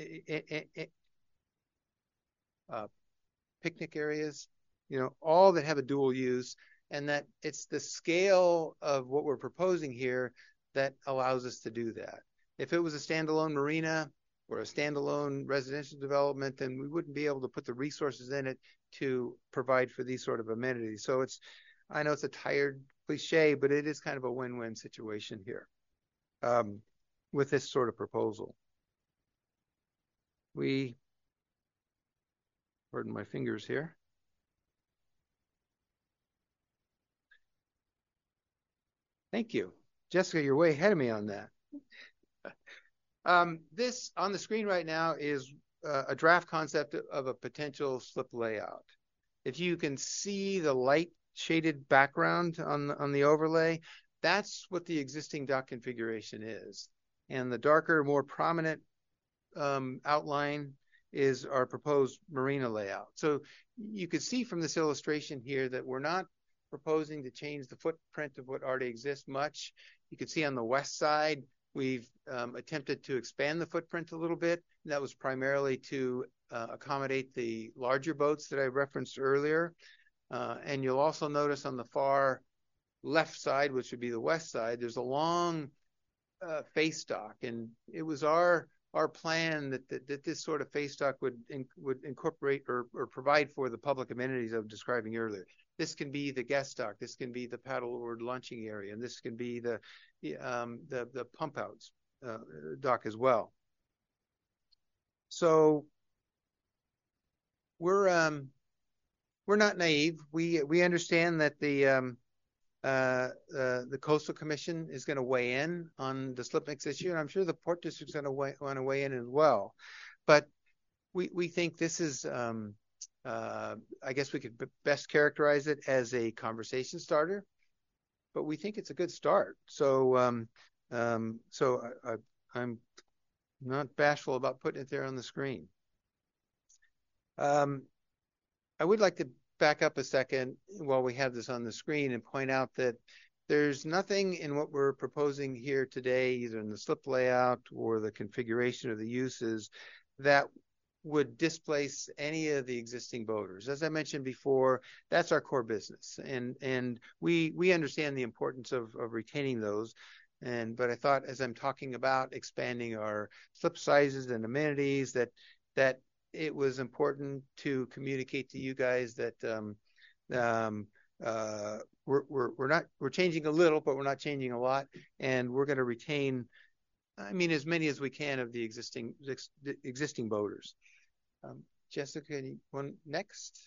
uh, picnic areas, you know, all that have a dual use, and that it's the scale of what we're proposing here that allows us to do that. If it was a standalone marina or a standalone residential development, then we wouldn't be able to put the resources in it to provide for these sort of amenities. So it's, I know it's a tired cliche, but it is kind of a win-win situation here um, with this sort of proposal. We, pardon my fingers here. Thank you. Jessica, you're way ahead of me on that. um, this on the screen right now is uh, a draft concept of a potential slip layout. If you can see the light shaded background on the, on the overlay, that's what the existing dock configuration is. And the darker, more prominent um, outline is our proposed marina layout. So you can see from this illustration here that we're not proposing to change the footprint of what already exists much. You can see on the west side, we've um, attempted to expand the footprint a little bit. That was primarily to uh, accommodate the larger boats that I referenced earlier. Uh, and you'll also notice on the far left side, which would be the west side, there's a long uh, face dock. And it was our our plan that, that, that this sort of face dock would in, would incorporate or, or provide for the public amenities I was describing earlier. This can be the guest dock, this can be the paddleboard launching area, and this can be the the um, the, the pump outs uh, dock as well. So we're um, we're not naive. We we understand that the um, uh, uh, the Coastal Commission is going to weigh in on the slip mix issue, and I'm sure the Port District's going to want to weigh in as well. But we we think this is, um, uh, I guess we could best characterize it as a conversation starter, but we think it's a good start. So um, um, so I, I, I'm not bashful about putting it there on the screen. Um, I would like to back up a second while we have this on the screen and point out that there's nothing in what we're proposing here today, either in the slip layout or the configuration of the uses, that would displace any of the existing boaters. As I mentioned before, that's our core business, and and we we understand the importance of, of retaining those. And but I thought, as I'm talking about expanding our slip sizes and amenities, that that it was important to communicate to you guys that um, um, uh, we're, we're, we're not, we're changing a little, but we're not changing a lot. And we're going to retain, I mean, as many as we can of the existing, ex, existing boaters. Um, Jessica, one next.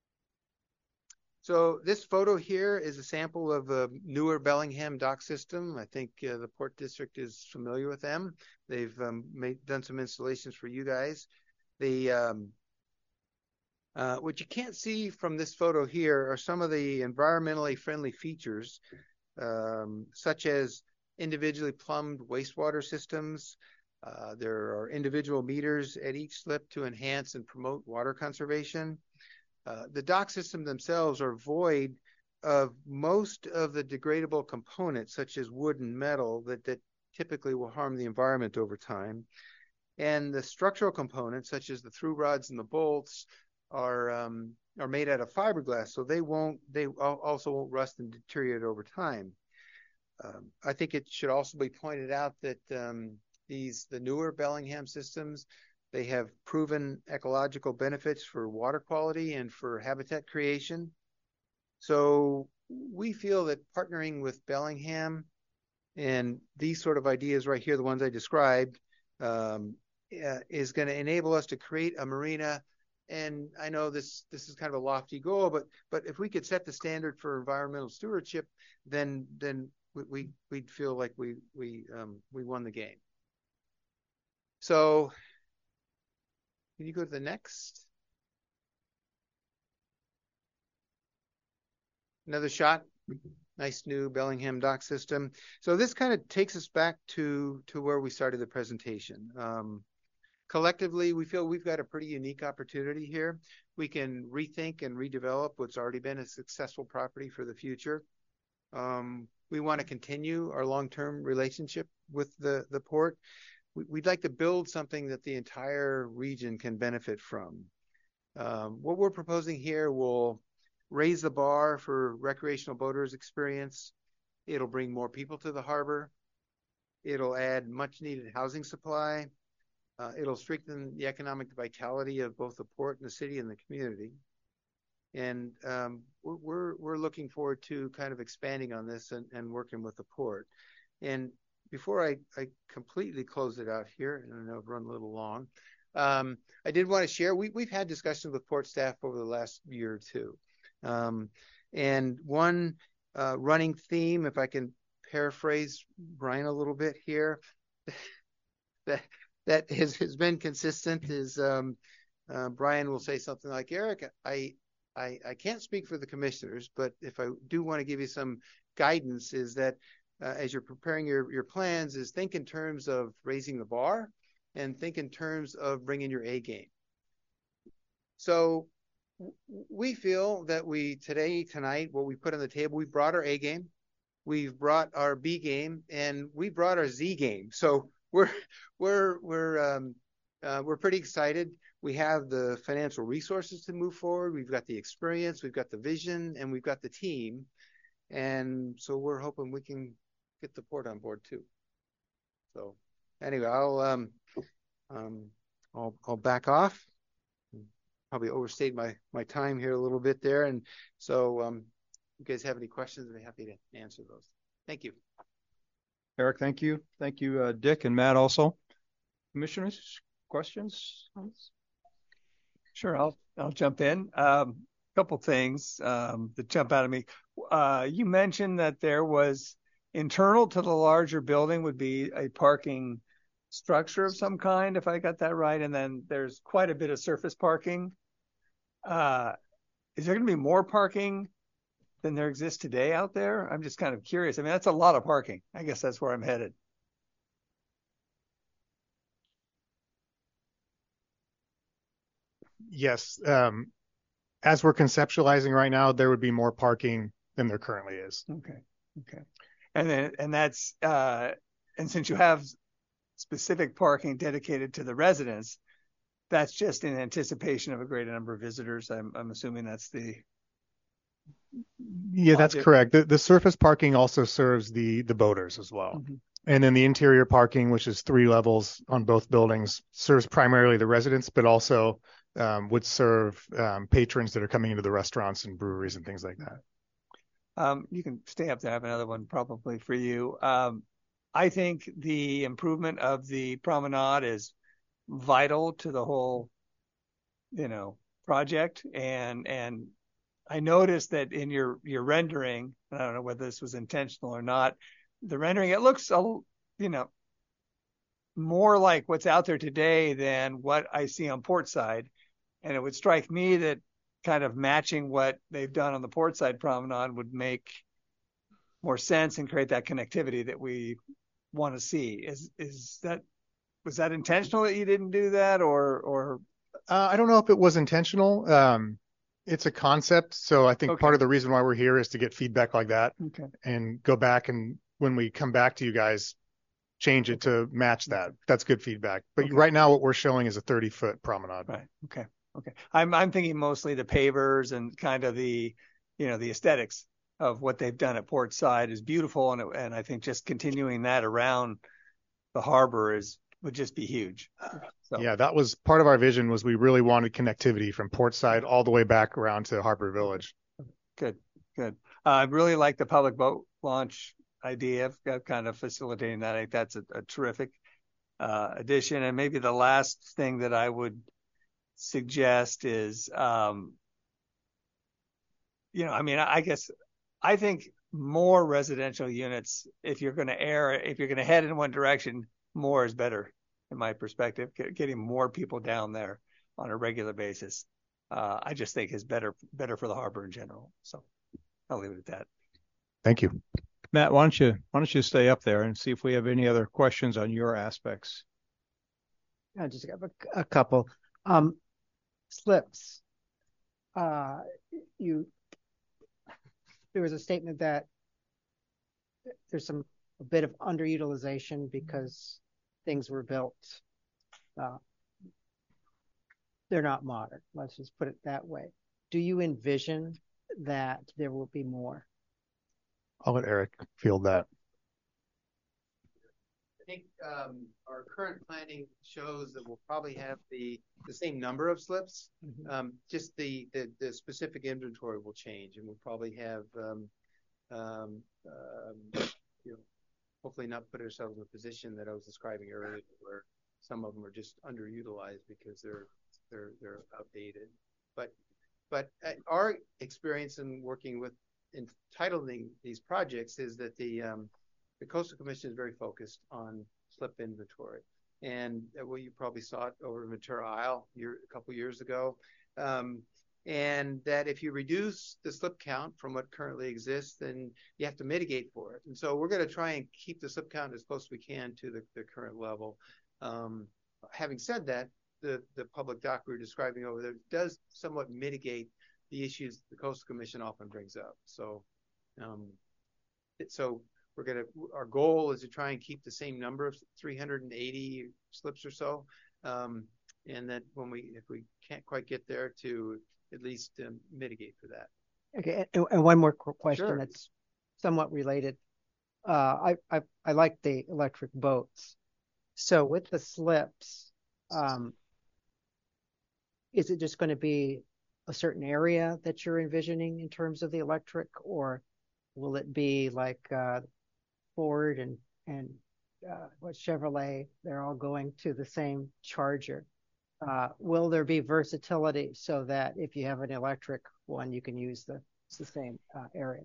So this photo here is a sample of a newer Bellingham dock system. I think uh, the Port District is familiar with them. They've um, made, done some installations for you guys. The um, Uh, what you can't see from this photo here are some of the environmentally friendly features, um, such as individually plumbed wastewater systems. Uh, there are individual meters at each slip to enhance and promote water conservation. Uh, the dock systems themselves are void of most of the degradable components, such as wood and metal, that, that typically will harm the environment over time. And the structural components, such as the through rods and the bolts, are um, are made out of fiberglass, so they won't they also won't rust and deteriorate over time. Um, I think it should also be pointed out that um, these the newer Bellingham systems, they have proven ecological benefits for water quality and for habitat creation. So we feel that partnering with Bellingham and these sort of ideas right here, the ones I described, um, uh, is going to enable us to create a marina. And I know this this is kind of a lofty goal, but but if we could set the standard for environmental stewardship, then then we, we we'd feel like we we um, we won the game. So can you go to the next? Another shot. Nice new Bellingham dock system. So this kind of takes us back to to where we started the presentation. Um, collectively, we feel we've got a pretty unique opportunity here. We can rethink and redevelop what's already been a successful property for the future. Um, we want to continue our long-term relationship with the, the port. We, we'd like to build something that the entire region can benefit from. Um, what we're proposing here will raise the bar for recreational boaters experience. It'll bring more people to the harbor. It'll add much needed housing supply. Uh, it'll strengthen the economic vitality of both the port and the city and the community. And um, we're, we're, we're looking forward to kind of expanding on this and, and working with the port. And before I, I completely close it out here, and I know I've run a little long, um, I did want to share, we, we've had discussions with port staff over the last year or two. Um, and one uh, running theme, if I can paraphrase Brian a little bit here, that that has, has been consistent is um, uh, Brian will say something like, Eric, I, I I can't speak for the commissioners, but if I do want to give you some guidance, is that uh, as you're preparing your, your plans, is think in terms of raising the bar and think in terms of bringing your A game. So we feel that we today, tonight, what we put on the table, we brought our A game, we've brought our B game, and we brought our Z game. So we're we're we're um, uh, we're pretty excited. We have the financial resources to move forward. We've got the experience, we've got the vision, and we've got the team. And so we're hoping we can get the port on board too. So anyway, I'll um um I'll I'll back off. Probably overstayed my my time here a little bit there, and so um, if you guys have any questions, I'd be happy to answer those. Thank you, Eric. Thank you, thank you, uh, Dick and Matt. Also, commissioners, questions? Sure, I'll I'll jump in. Um, a couple things um, that jump out at me. Uh, you mentioned that there was internal to the larger building would be a parking structure of some kind, if I got that right, and then there's quite a bit of surface parking. Uh, is there going to be more parking than there exists today out there? I'm just kind of curious. I mean, that's a lot of parking. I guess that's where I'm headed. Yes. Um, as we're conceptualizing right now, there would be more parking than there currently is. Okay. Okay. And then, and that's, uh, and since you have specific parking dedicated to the residents, that's just in anticipation of a greater number of visitors. I'm, I'm assuming that's the. Yeah, that's correct. The, the surface parking also serves the, the boaters as well. Mm-hmm. And then the interior parking, which is three levels on both buildings, serves primarily the residents, but also um, would serve um, patrons that are coming into the restaurants and breweries and things like that. Um, you can stay up there. I have another one probably for you. Um, I think the improvement of the promenade is vital to the whole, you know, project. And and I noticed that in your your rendering, I don't know whether this was intentional or not, the rendering, it looks, a, you know, more like what's out there today than what I see on port side. And it would strike me that kind of matching what they've done on the Portside Promenade would make more sense and create that connectivity that we want to see. Is is that was that intentional that you didn't do that, or or Uh, I don't know if it was intentional. Um, it's a concept, so I think Okay. part of the reason why we're here is to get feedback like that okay? and go back, and when we come back to you guys, change it to match that. That's good feedback. But Okay. right now, what we're showing is a thirty foot promenade. Right. Okay. Okay. I'm I'm thinking mostly the pavers and kind of the, you know, the aesthetics of what they've done at Portside is beautiful, and it, and I think just continuing that around the harbor is would just be huge. So Yeah, that was part of our vision, was we really wanted connectivity from Portside all the way back around to Harbor Village. good, good. Uh, I really like the public boat launch idea of, of kind of facilitating that. I think that's a, a terrific uh, addition. And maybe the last thing that I would suggest is, um, you know, I mean, I, I guess I think more residential units, if you're going to err, if you're going to head in one direction, more is better, in my perspective. Get, getting more people down there on a regular basis, uh, I just think is better, better for the harbor in general. So I'll leave it at that. Thank you. Matt, why don't you why don't you stay up there and see if we have any other questions on your aspects? I just have a, a couple. Um, slips. Uh, you there was a statement that there's some a bit of underutilization because things were built. Uh, they're not modern. Let's just put it that way. Do you envision that there will be more? I'll let Eric field that. I think um, our current planning shows that we'll probably have the the same number of slips. Mm-hmm. Um, just the, the the specific inventory will change, and we'll probably have um, um, um, you know, hopefully not put ourselves in a position that I was describing earlier, where some of them are just underutilized because they're they're they're outdated. But but our experience in working with in titling these projects is that the um, the Coastal Commission is very focused on slip inventory, and uh, well, you probably saw it over Ventura Isle year, a couple years ago, um, and that if you reduce the slip count from what currently exists, then you have to mitigate for it. And so we're going to try and keep the slip count as close as we can to the, the current level. Um, having said that, the the public dock we were describing over there does somewhat mitigate the issues the Coastal Commission often brings up. So, um, it, so. We're gonna. Our goal is to try and keep the same number of three hundred eighty slips or so, um, and that when we, if we can't quite get there, to at least um, mitigate for that. Okay, and, and one more question Sure. that's somewhat related. Uh, I, I I like the electric boats. So with the slips, um, is it just going to be a certain area that you're envisioning in terms of the electric, or will it be like uh, Ford and and uh, what Chevrolet? They're all going to the same charger. Uh, will there be versatility so that if you have an electric one, you can use the the same uh, area?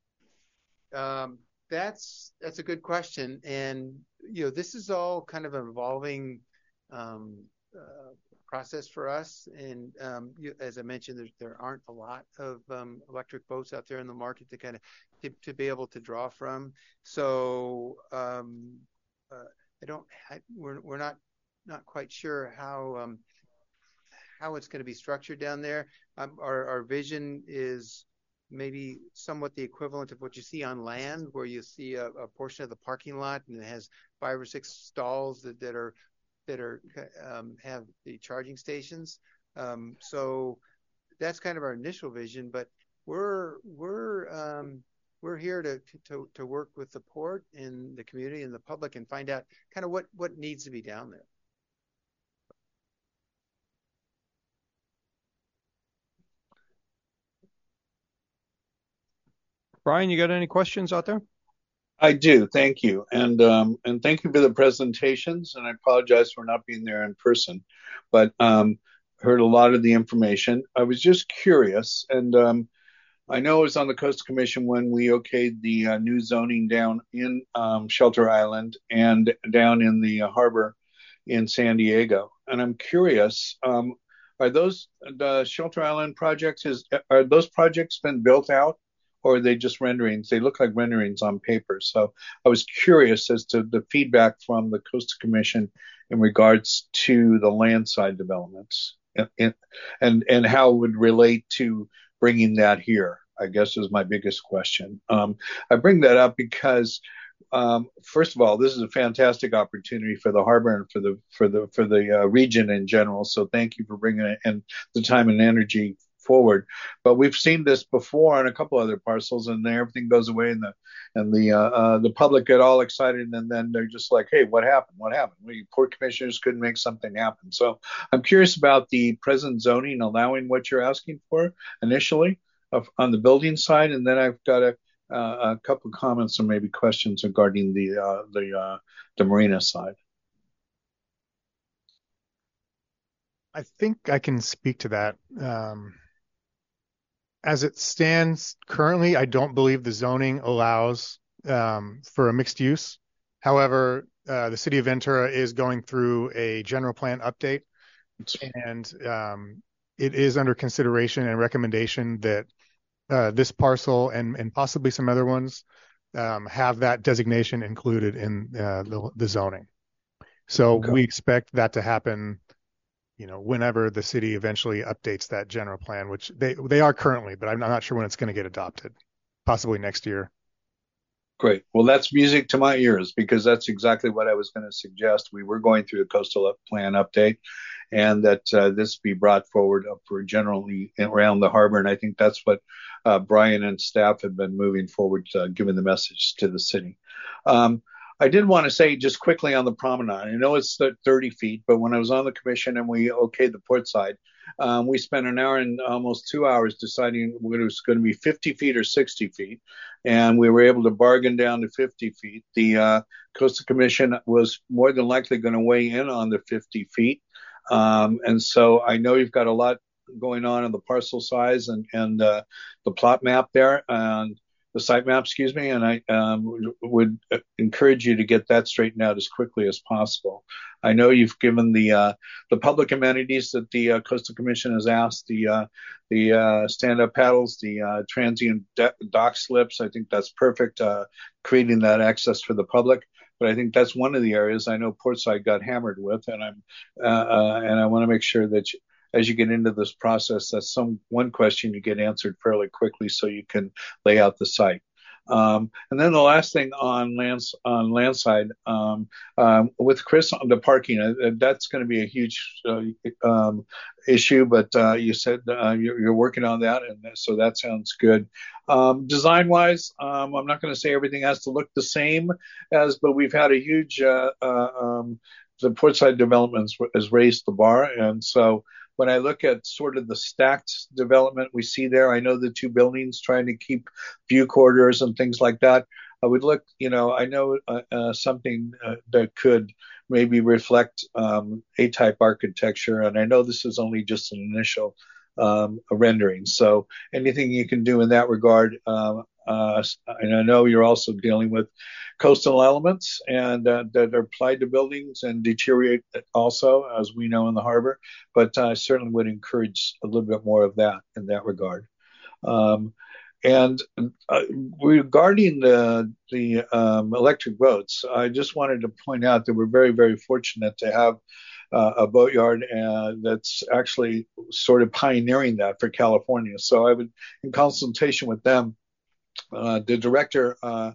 Um, that's that's a good question, and you know this is all kind of an evolving um, uh, process for us. And um, you, as I mentioned, there there aren't a lot of um, electric boats out there in the market to kind of to, to be able to draw from. So um, uh, I don't I, we're we're not not quite sure how um, how it's going to be structured down there. Um, our our vision is maybe somewhat the equivalent of what you see on land, where you see a, a portion of the parking lot and it has five or six stalls that, that are that are um, have the charging stations. Um, so that's kind of our initial vision, but we're we're um, we're here to, to to work with the port and the community and the public and find out kind of what what needs to be down there. Brian, you got any questions out there? I do, thank you, and um, and thank you for the presentations. And I apologize for not being there in person, but um, heard a lot of the information. I was just curious, and um, I know it was on the Coastal Commission when we okayed the uh, new zoning down in um, Shelter Island and down in the uh, harbor in San Diego. And I'm curious, um, are those the Shelter Island projects? Is are those projects been built out, or are they just renderings? They look like renderings on paper. So I was curious as to the feedback from the Coastal Commission in regards to the landside developments, and and and how it would relate to bringing that here, I guess, is my biggest question. Um, I bring that up because, um, first of all, this is a fantastic opportunity for the harbor and for the for the for the uh, region in general. So thank you for bringing it and the time and energy forward. But we've seen this before on a couple other parcels, and then everything goes away, and the and the uh, uh, the public get all excited, and then they're just like, "Hey, what happened? What happened? We port commissioners couldn't make something happen." So I'm curious about the present zoning allowing what you're asking for initially of, on the building side, and then I've got a uh, a couple of comments or maybe questions regarding the uh, the uh, the marina side. I think I can speak to that. Um, as it stands currently, I don't believe the zoning allows um, for a mixed use. However, uh, the city of Ventura is going through a general plan update, and um, it is under consideration and recommendation that uh, this parcel and, and possibly some other ones um, have that designation included in uh, the, the zoning. So Okay. we expect that to happen, you know, whenever the city eventually updates that general plan, which they they are currently, but I'm not sure when it's going to get adopted. Possibly next year. Great. Well, that's music to my ears because that's exactly what I was going to suggest. We were going through the coastal plan update, and that uh, this be brought forward up for generally around the harbor. And I think that's what uh, Brian and staff have been moving forward, uh, giving the message to the city. Um, I did want to say just quickly on the promenade. I know it's thirty feet, but when I was on the commission and we okayed the port side, um, we spent an hour and almost two hours deciding whether it was going to be fifty feet or sixty feet. And we were able to bargain down to fifty feet. The uh, Coastal Commission was more than likely going to weigh in on the fifty feet. Um, and so I know you've got a lot going on in the parcel size and, and uh, the plot map there. And the site map, excuse me, and I um, would encourage you to get that straightened out as quickly as possible. I know you've given the uh, the public amenities that the uh, Coastal Commission has asked, the uh, the uh, stand-up paddles, the uh, transient de- dock slips. I think that's perfect, uh, creating that access for the public. But I think that's one of the areas I know Portside got hammered with, and I'm uh, uh, and I want to make sure that you, as you get into this process, that's some one question you get answered fairly quickly so you can lay out the site. Um, and then the last thing on lands on landside um, um, with Chris on the parking, uh, that's going to be a huge uh, um, issue. But uh, you said uh, you're, you're working on that, and so that sounds good. Um, design wise, um, I'm not going to say everything has to look the same as, but we've had a huge uh, uh, um, the Portside developments has raised the bar, and so. When I look at sort of the stacked development we see there, I know the two buildings trying to keep view corridors and things like that. I would look, you know, I know uh, uh, something uh, that could maybe reflect um, A-type architecture, and I know this is only just an initial um, rendering. So anything you can do in that regard. Um, uh, and I know you're also dealing with coastal elements and uh, that are applied to buildings and deteriorate also, as we know in the harbor. But I certainly would encourage a little bit more of that in that regard. Um, and uh, regarding the the um, electric boats, I just wanted to point out that we're very, very fortunate to have uh, a boatyard uh, that's actually sort of pioneering that for California. So I would, in consultation with them, Uh, the director, uh,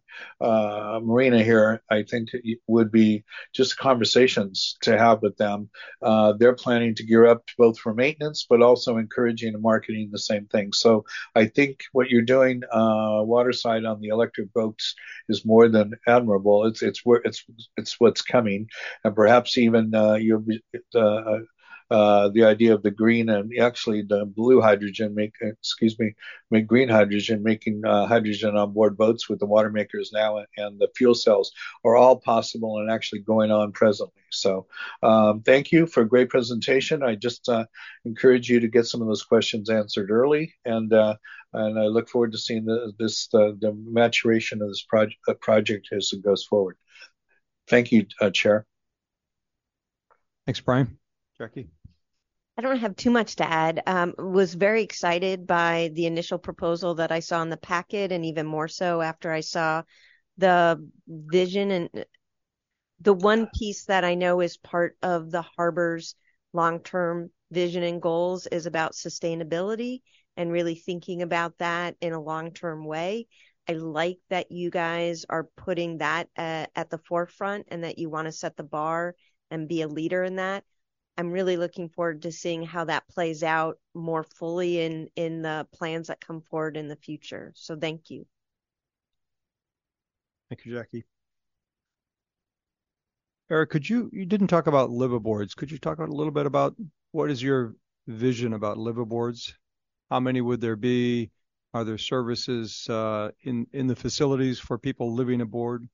uh, Marina here, I think would be just conversations to have with them. Uh, they're planning to gear up both for maintenance, but also encouraging and marketing the same thing. So I think what you're doing, uh, waterside on the electric boats is more than admirable. It's, it's where it's, it's what's coming. And perhaps even, uh, you'll be, uh, Uh, the idea of the green and actually the blue hydrogen make, excuse me, make green hydrogen, making uh, hydrogen on board boats with the water makers now and, and the fuel cells are all possible and actually going on presently. So um, thank you for a great presentation. I just uh, encourage you to get some of those questions answered early, and uh, and I look forward to seeing the, this uh, the maturation of this project, uh, project as it goes forward. Thank you, uh, Chair. Thanks, Brian. Jackie. I don't have too much to add. Um, was very excited by the initial proposal that I saw in the packet, and even more so after I saw the vision and the one piece that I know is part of the harbor's long-term vision and goals is about sustainability and really thinking about that in a long-term way. I like that you guys are putting that uh, at the forefront and that you want to set the bar and be a leader in that. I'm really looking forward to seeing how that plays out more fully in, in the plans that come forward in the future. So thank you. Thank you, Jackie. Eric, could you, you didn't talk about liveaboards. Could you talk a little bit about what is your vision about liveaboards? How many would there be? Are there services uh, in, in the facilities for people living aboard?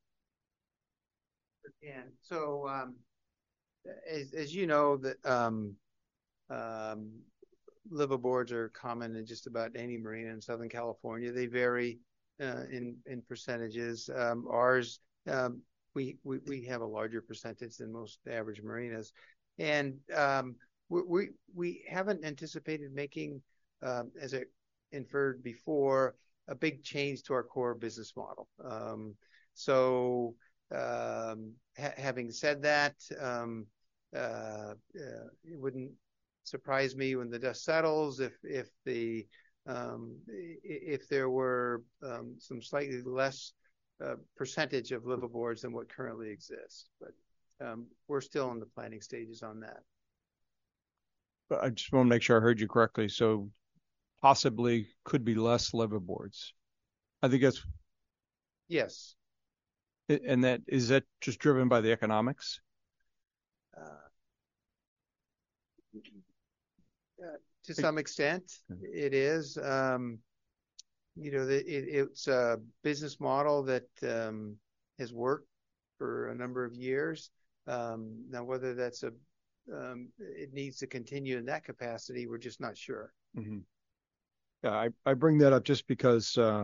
Yeah, so um, as, as you know, that um, um, liveaboards are common in just about any marina in Southern California. They vary uh, in, in percentages. Um, ours, um, we, we we have a larger percentage than most average marinas, and um, we, we we haven't anticipated making, um, as I inferred before, a big change to our core business model. Um, so, um, ha- having said that, um, uh, uh, it wouldn't surprise me when the dust settles if if the um, if there were um, some slightly less Uh, percentage of liveaboards than what currently exists, but um, we're still in the planning stages on that. But I just want to make sure I heard you correctly. So possibly could be less liveaboards. I think that's yes. And that is that just driven by the economics? Uh, uh, to some extent, it is. Um, You know, it, it's a business model that um, has worked for a number of years. Um, now, whether that's a um, it needs to continue in that capacity, we're just not sure. Mm-hmm. Yeah, I, I bring that up just because uh,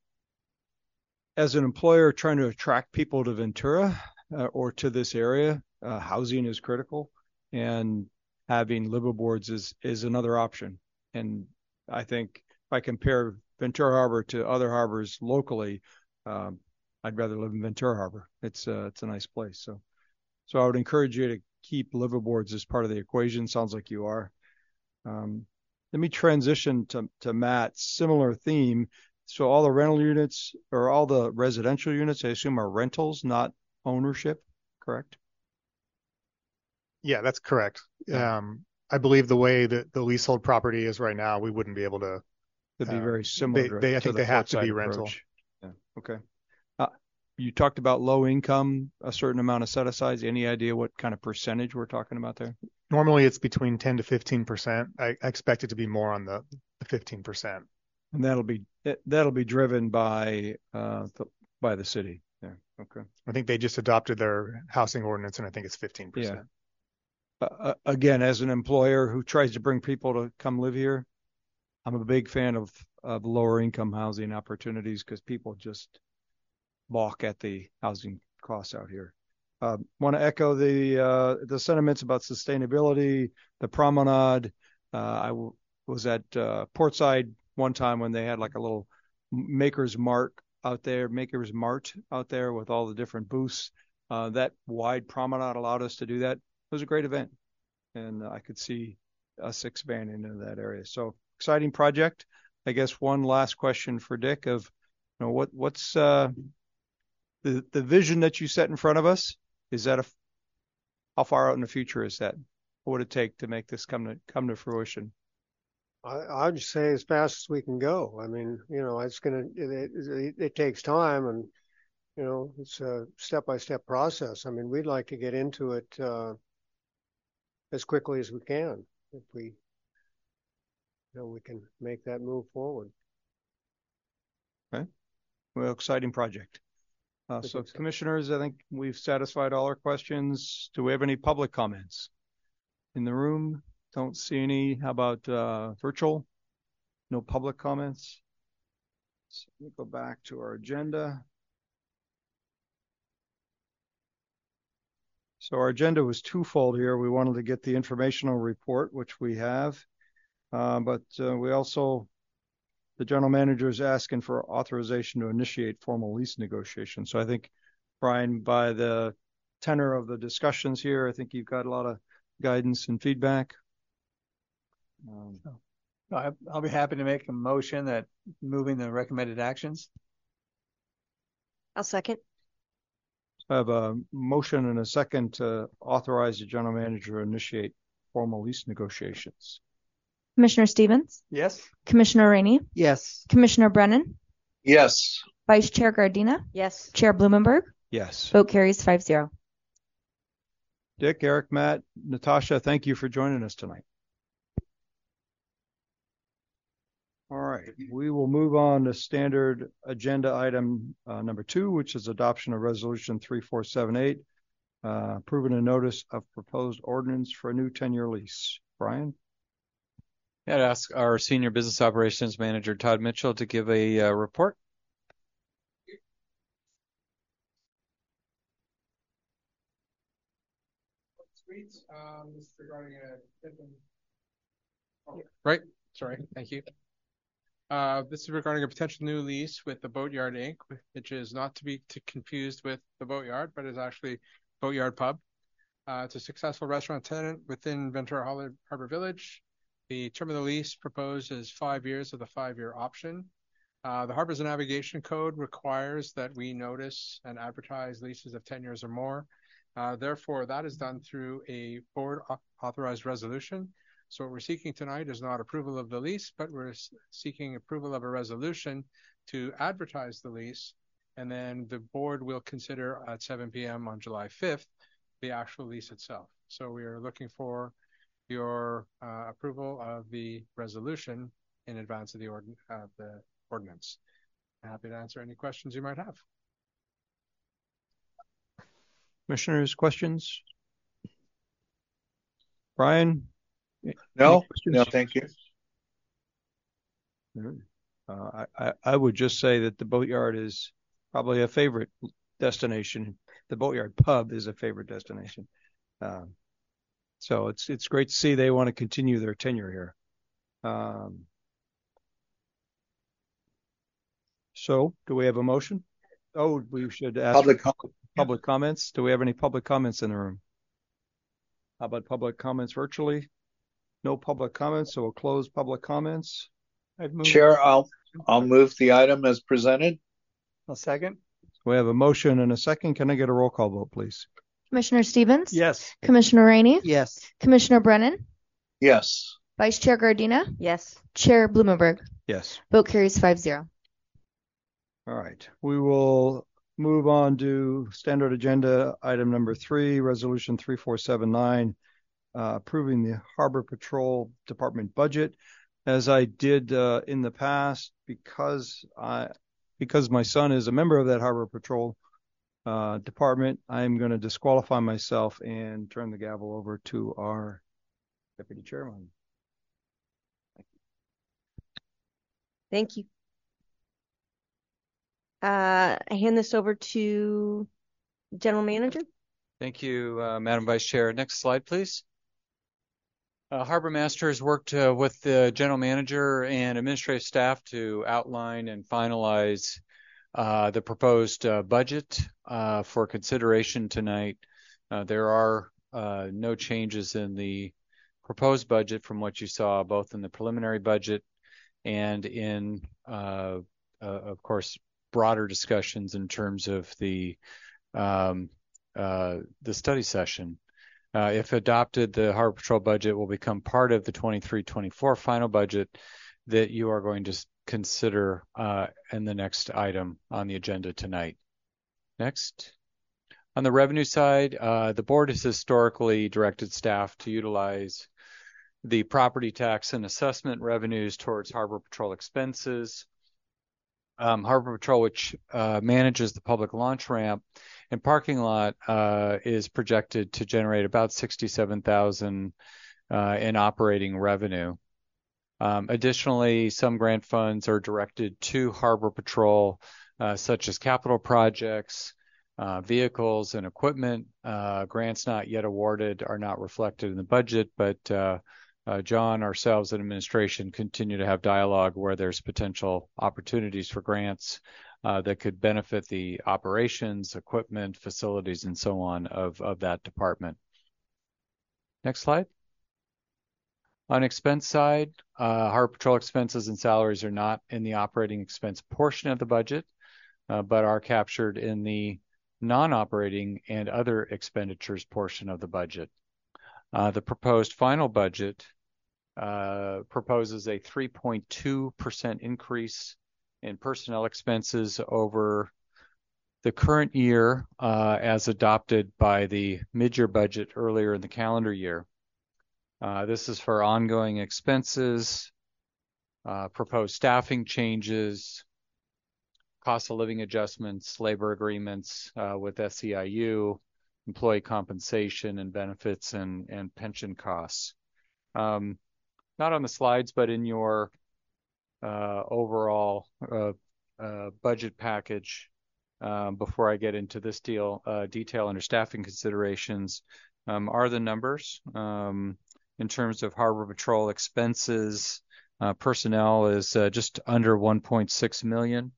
as an employer trying to attract people to Ventura uh, or to this area, uh, housing is critical, and having liveaboards is is another option. And I think if I compare Ventura Harbor to other harbors locally, um, I'd rather live in Ventura Harbor. It's uh, it's a nice place. So, so I would encourage you to keep liveaboards as part of the equation. Sounds like you are. Um, let me transition to to Matt. Similar theme. So all the rental units or all the residential units, I assume, are rentals, not ownership. Correct? Yeah, that's correct. Yeah. Um, I believe the way that the leasehold property is right now, we wouldn't be able to. It'd be um, very similar. They, to, they I to think the they have to be approach. rental. Yeah. Okay. Uh, you talked about low income, a certain amount of set asides. Any idea what kind of percentage we're talking about there? Normally it's between ten to fifteen percent. I, I expect it to be more on the, the fifteen percent. And that'll be that'll be driven by uh the, by the city. Yeah. Okay. I think they just adopted their housing ordinance, and I think it's fifteen percent. Yeah. Uh, again, as an employer who tries to bring people to come live here, I'm a big fan of of lower income housing opportunities because people just balk at the housing costs out here. Uh, want to echo the uh, the sentiments about sustainability, the promenade. Uh, I w- was at uh, Portside one time when they had like a little Maker's Mart out there, Maker's Mart out there with all the different booths. Uh, that wide promenade allowed us to do that. It was a great event, and I could see us expanding into that area. So exciting project. I guess one last question for Dick of, you know, what what's uh, the the vision that you set in front of us? Is that a how far out in the future is that? What would it take to make this come to come to fruition? I, I'd just say as fast as we can go. I mean, you know, it's gonna it, it, it takes time, and you know, it's a step by step process. I mean, we'd like to get into it uh, as quickly as we can if we, you know, we can make that move forward. Okay, well, exciting project. Uh, so, so, commissioners, I think we've satisfied all our questions. Do we have any public comments in the room? Don't see any. How about uh, virtual? No public comments. So let me go back to our agenda. So our agenda was twofold here. We wanted to get the informational report, which we have, uh, but uh, we also, the general manager is asking for authorization to initiate formal lease negotiations. So I think, Brian, by the tenor of the discussions here, I think you've got a lot of guidance and feedback. Um, so I'll be happy to make a motion that moving the recommended actions. I'll second. I have a motion and a second to authorize the general manager to initiate formal lease negotiations. Commissioner Stevens? Yes. Commissioner Rainey? Yes. Commissioner Brennan? Yes. Vice Chair Gardina? Yes. Chair Blumenberg? Yes. Vote carries five zero. Dick, Eric, Matt, Natasha, thank you for joining us tonight. All right, we will move on to standard agenda item uh, number two, which is adoption of resolution three four seven eight, uh, approving a notice of proposed ordinance for a new ten-year lease. Brian? Yeah, I'd ask our senior business operations manager, Todd Mitchell, to give a uh, report. Um, this is regarding a different... oh, right. Sorry. Thank you. Uh, this is regarding a potential new lease with the Boatyard Incorporated, which is not to be to confused with the Boatyard, but is actually Boatyard Pub. Uh, it's a successful restaurant tenant within Ventura Harbor Village. The term of the lease proposed is five years with a five-year option. Uh, the Harbors and Navigation Code requires that we notice and advertise leases of ten years or more. Uh, therefore, that is done through a board authorized resolution. So what we're seeking tonight is not approval of the lease, but we're seeking approval of a resolution to advertise the lease. And then the board will consider at seven p m on July fifth, the actual lease itself. So we are looking for your uh, approval of the resolution in advance of the, ord uh, the ordinance. I'm happy to answer any questions you might have. Commissioners, questions? Brian? No, no, thank you. Uh, I, I would just say that the Boatyard is probably a favorite destination. The Boatyard Pub is a favorite destination. Um, so it's it's great to see they want to continue their tenure here. Um, so do we have a motion? Oh, we should ask public, com public comments. Do we have any public comments in the room? How about public comments virtually? No public comments, so we'll close public comments. Chair, I'll I'll move the item as presented. A second. We have a motion and a second. Can I get a roll call vote, please? Commissioner Stevens? Yes. Commissioner Rainey? Yes. Commissioner Brennan? Yes. Vice Chair Gardina? Yes. Chair Blumenberg? Yes. Vote carries five zero. All right. We will move on to standard agenda item number three, resolution three four seven nine, uh, approving the Harbor Patrol Department budget. As I did uh, in the past, because I because my son is a member of that Harbor Patrol uh, department, I'm going to disqualify myself and turn the gavel over to our deputy chairman. Thank you. Uh, I hand this over to General Manager. Thank you, uh, Madam Vice Chair. Next slide, please. Uh, Harbor Master has worked uh, with the General Manager and administrative staff to outline and finalize uh, the proposed uh, budget uh, for consideration tonight. Uh, there are uh, no changes in the proposed budget from what you saw both in the preliminary budget and in, uh, uh, of course, broader discussions in terms of the um, uh, the study session. Uh, if adopted, the Harbor Patrol budget will become part of the twenty-three twenty-four final budget that you are going to consider uh, in the next item on the agenda tonight. Next. On the revenue side, uh, the board has historically directed staff to utilize the property tax and assessment revenues towards Harbor Patrol expenses. Um, Harbor Patrol, which uh, manages the public launch ramp and parking lot, uh, is projected to generate about sixty-seven thousand dollars uh, in operating revenue. Um, additionally, some grant funds are directed to Harbor Patrol, uh, such as capital projects, uh, vehicles and equipment. Uh, grants not yet awarded are not reflected in the budget, but uh, uh, John, ourselves, and administration continue to have dialogue where there's potential opportunities for grants uh, that could benefit the operations, equipment, facilities, and so on of, of that department. Next slide. On expense side, uh, Harbor Patrol expenses and salaries are not in the operating expense portion of the budget, uh, but are captured in the non-operating and other expenditures portion of the budget. Uh, the proposed final budget uh, proposes a three point two percent increase in personnel expenses over the current year uh, as adopted by the mid-year budget earlier in the calendar year. Uh, this is for ongoing expenses, uh, proposed staffing changes, cost of living adjustments, labor agreements uh, with S E I U, employee compensation and benefits, and, and pension costs. Um, not on the slides, but in your uh, overall uh, uh, budget package, um, before I get into this deal, uh, detail under staffing considerations, um, are the numbers. Um, in terms of Harbor Patrol expenses, uh, personnel is uh, just under one point six million.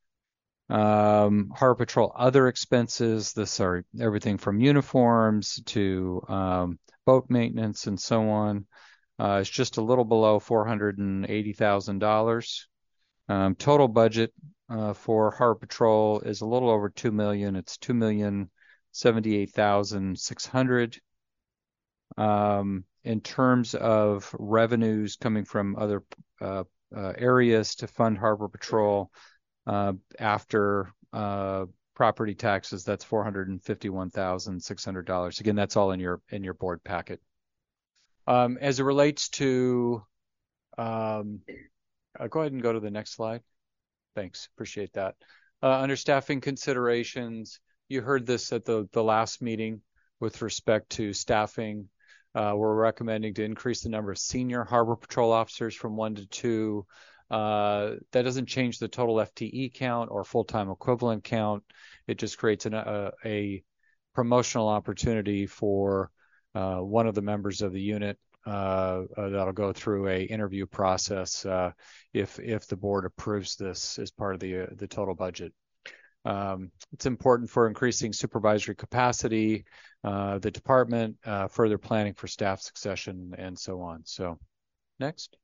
Um, Harbor Patrol other expenses, this are everything from uniforms to um, boat maintenance and so on. Uh, it's just a little below four hundred eighty thousand dollars. Um, total budget uh, for Harbor Patrol is a little over two million dollars. It's two million seventy-eight thousand six hundred dollars. Um, in terms of revenues coming from other uh, uh, areas to fund Harbor Patrol, uh, after uh, property taxes, that's four hundred fifty-one thousand six hundred dollars. Again, that's all in your in your board packet. Um, as it relates to, um, uh, go ahead and go to the next slide. Thanks, appreciate that. Uh, under staffing considerations, you heard this at the, the last meeting with respect to staffing. Uh, we're recommending to increase the number of senior Harbor Patrol officers from one to two. Uh, that doesn't change the total F T E count or full-time equivalent count. It just creates an, a, a promotional opportunity for uh, one of the members of the unit uh, uh, that'll go through a interview process uh, if if the board approves this as part of the uh, the total budget. Um, it's important for increasing supervisory capacity, uh, the department, uh, further planning for staff succession, and so on. So, next.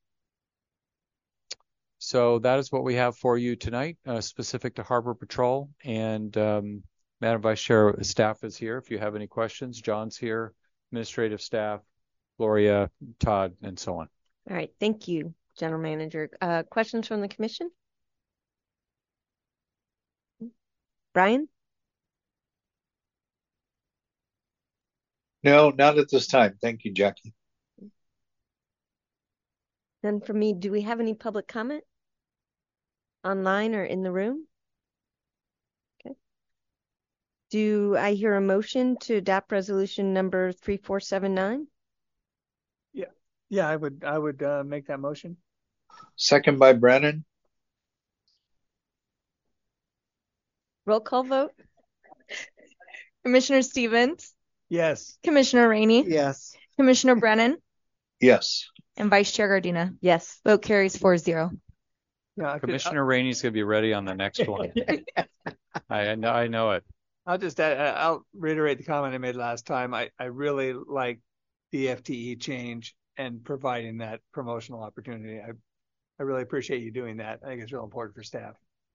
So that is what we have for you tonight, uh, specific to Harbor Patrol. And um, Madam Vice Chair, staff is here. If you have any questions, John's here, administrative staff, Gloria, Todd, and so on. All right. Thank you, General Manager. Uh, questions from the commission? Brian? No, not at this time. Thank you, Jackie. Then for me, do we have any public comment online or in the room? Okay. Do I hear a motion to adopt resolution number three four seven nine? Yeah, yeah, I would, I would uh, make that motion. Second by Brennan. Roll call vote. Commissioner Stevens? Yes. Commissioner Rainey? Yes. Commissioner Brennan? Yes. And Vice Chair Gardina? Yes. Vote carries four zero. Yeah, I Commissioner Rainey's going to be ready on the next one. I, I know, I know it. I'll just add, I'll reiterate the comment I made last time. I, I really like the F T E change and providing that promotional opportunity. I, I really appreciate you doing that. I think it's real important for staff.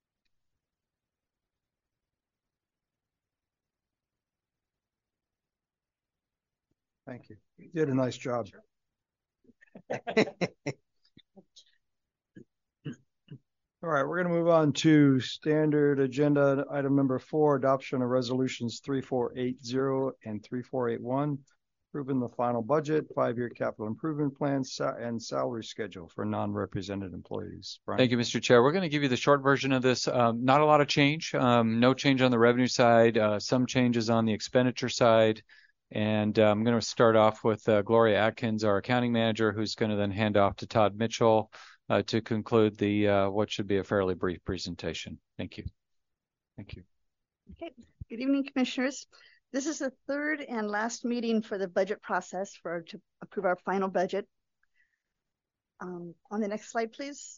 Thank you. You did a nice job. All right, we're going to move on to standard agenda item number four, adoption of resolutions three four eight zero and three four eight one, approving the final budget, five-year capital improvement plans, and salary schedule for non-represented employees. Brian? Thank you, Mister Chair. We're going to give you the short version of this. Um, not a lot of change. Um, no change on the revenue side, uh, some changes on the expenditure side. And uh, I'm going to start off with uh, Gloria Atkins, our accounting manager, who's going to then hand off to Todd Mitchell uh, to conclude the uh, what should be a fairly brief presentation. Thank you. Thank you. Okay, good evening, Commissioners. This is the third and last meeting for the budget process for to approve our final budget. Um, on the next slide, please.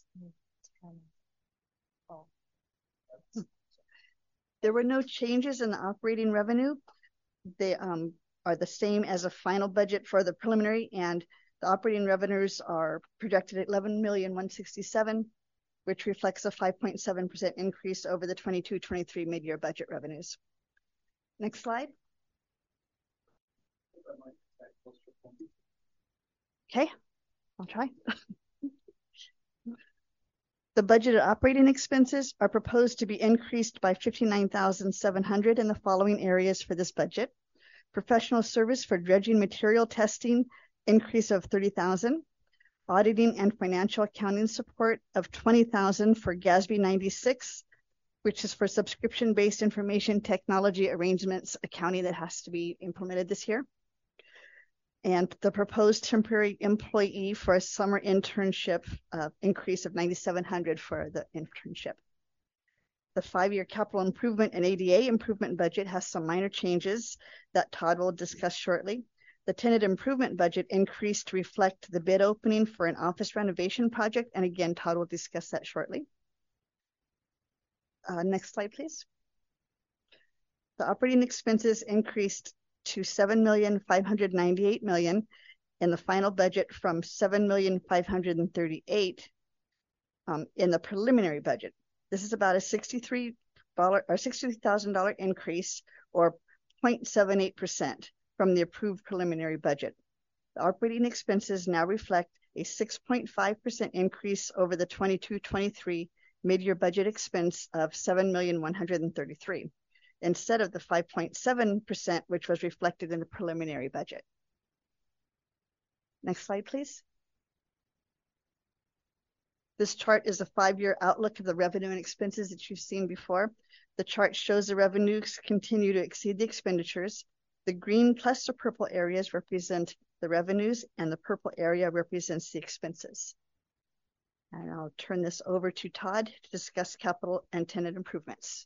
There were no changes in the operating revenue. They um, are the same as a final budget for the preliminary, and the operating revenues are projected at eleven million one hundred sixty-seven, which reflects a five point seven percent increase over the twenty-two twenty-three mid-year budget revenues. Next slide. Okay, I'll try. The budgeted operating expenses are proposed to be increased by fifty-nine thousand seven hundred in the following areas for this budget. Professional service for dredging material testing, increase of thirty thousand. Auditing and financial accounting support of twenty thousand for G A S B ninety-six, which is for subscription-based information technology arrangements accounting that has to be implemented this year. And the proposed temporary employee for a summer internship uh, increase of ninety-seven hundred for the internship. The five-year capital improvement and A D A improvement budget has some minor changes that Todd will discuss shortly. The tenant improvement budget increased to reflect the bid opening for an office renovation project. And again, Todd will discuss that shortly. Uh, next slide, please. The operating expenses increased to seven million five hundred ninety-eight million in the final budget from seven million five hundred thirty-eight um, in the preliminary budget. This is about a sixty-three thousand dollars or sixty thousand dollars increase, or zero point seven eight percent from the approved preliminary budget. The operating expenses now reflect a six point five percent increase over the twenty-two twenty-three mid-year budget expense of seven million one hundred thirty-three. Instead of the five point seven percent, which was reflected in the preliminary budget. Next slide, please. This chart is a five-year outlook of the revenue and expenses that you've seen before. The chart shows the revenues continue to exceed the expenditures. The green plus the purple areas represent the revenues, and the purple area represents the expenses. And I'll turn this over to Todd to discuss capital and tenant improvements.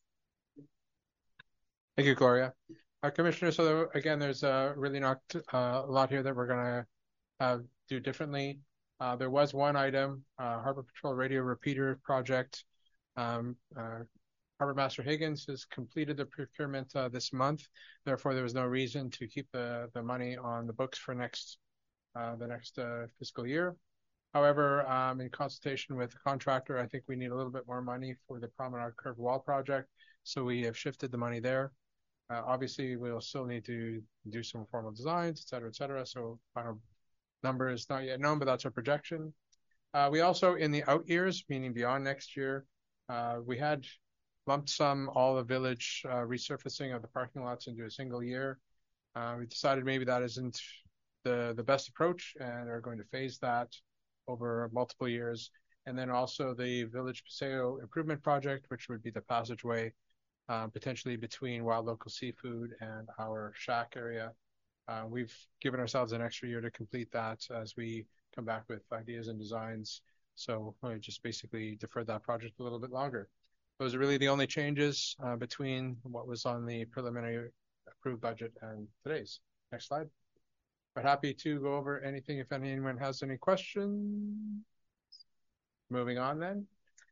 Thank you, Gloria. Our Commissioner, so again, there's uh, really not uh, a lot here that we're going to uh, do differently. Uh, there was one item, uh, Harbor Patrol Radio Repeater Project. Um, uh, Harbor Master Higgins has completed the procurement uh, this month. Therefore, there was no reason to keep the, the money on the books for next uh, the next uh, fiscal year. However, um, in consultation with the contractor, I think we need a little bit more money for the Promenade Curved Wall project. So we have shifted the money there. Uh, obviously, we'll still need to do some formal designs, et cetera, et cetera. So final number is not yet known, but that's our projection. Uh, we also, in the out years, meaning beyond next year, uh, we had lumped sum all the village uh, resurfacing of the parking lots into a single year. Uh, we decided maybe that isn't the, the best approach, and are going to phase that over multiple years. And then also the Village Paseo Improvement Project, which would be the passageway Uh, potentially between Wild Local Seafood and our shack area. Uh, we've given ourselves an extra year to complete that as we come back with ideas and designs. So we just basically deferred that project a little bit longer. Those are really the only changes uh, between what was on the preliminary approved budget and today's. Next slide. But happy to go over anything if anyone has any questions. Moving on then.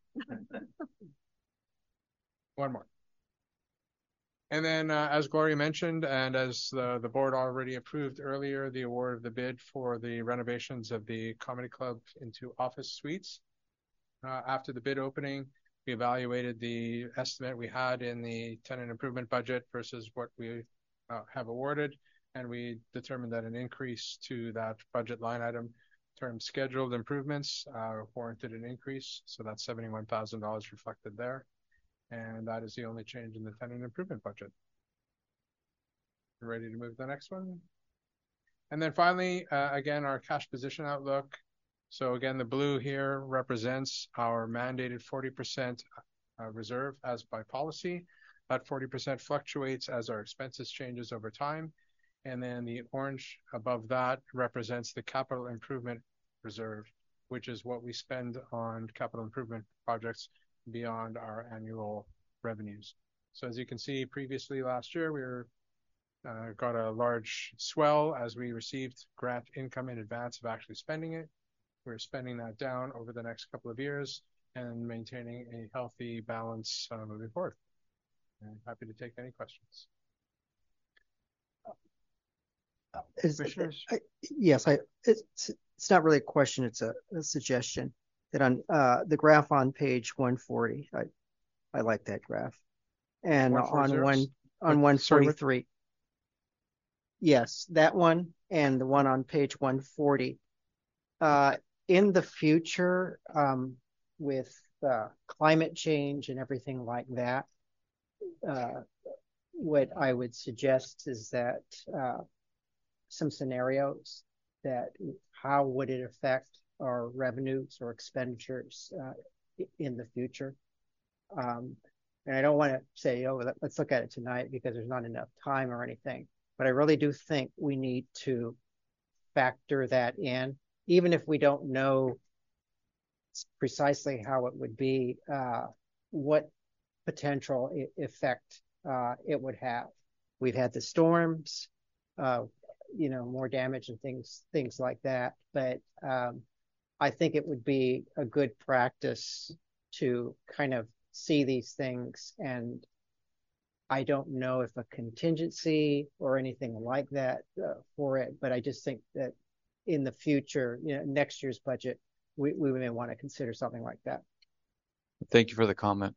One more. And then, uh, as Gloria mentioned, and as the, the board already approved earlier, the award of the bid for the renovations of the Comedy Club into office suites. Uh, after the bid opening, we evaluated the estimate we had in the tenant improvement budget versus what we uh, have awarded, and we determined that an increase to that budget line item termed scheduled improvements uh, warranted an increase. So that's seventy-one thousand dollars reflected there. And that is the only change in the tenant improvement budget. We're ready to move to the next one. And then finally, uh, again, our cash position outlook. So again, the blue here represents our mandated forty percent uh, reserve as by policy. That forty percent fluctuates as our expenses changes over time. And then the orange above that represents the capital improvement reserve, which is what we spend on capital improvement projects beyond our annual revenues. So as you can see, previously last year, we were uh, got a large swell as we received grant income in advance of actually spending it. We're spending that down over the next couple of years and maintaining a healthy balance uh, moving forward. I'm happy to take any questions. Is, I, yes, I. It's it's not really a question. It's a, a suggestion that on uh, the graph on page one forty. I I like that graph, and on one on one forty-three. Yes, that one and the one on page one forty. Uh, in the future, um, with uh, climate change and everything like that, uh, what I would suggest is that uh, some scenarios that how would it affect our revenues or expenditures uh, in the future. Um, and I don't want to say, oh, let's look at it tonight because there's not enough time or anything. But I really do think we need to factor that in, even if we don't know precisely how it would be, uh, what potential effect uh, it would have. We've had the storms, uh, you know, more damage and things, things like that. But um, I think it would be a good practice to kind of see these things. And I don't know if a contingency or anything like that uh, for it, but I just think that in the future, you know, next year's budget, we, we may want to consider something like that. Thank you for the comment.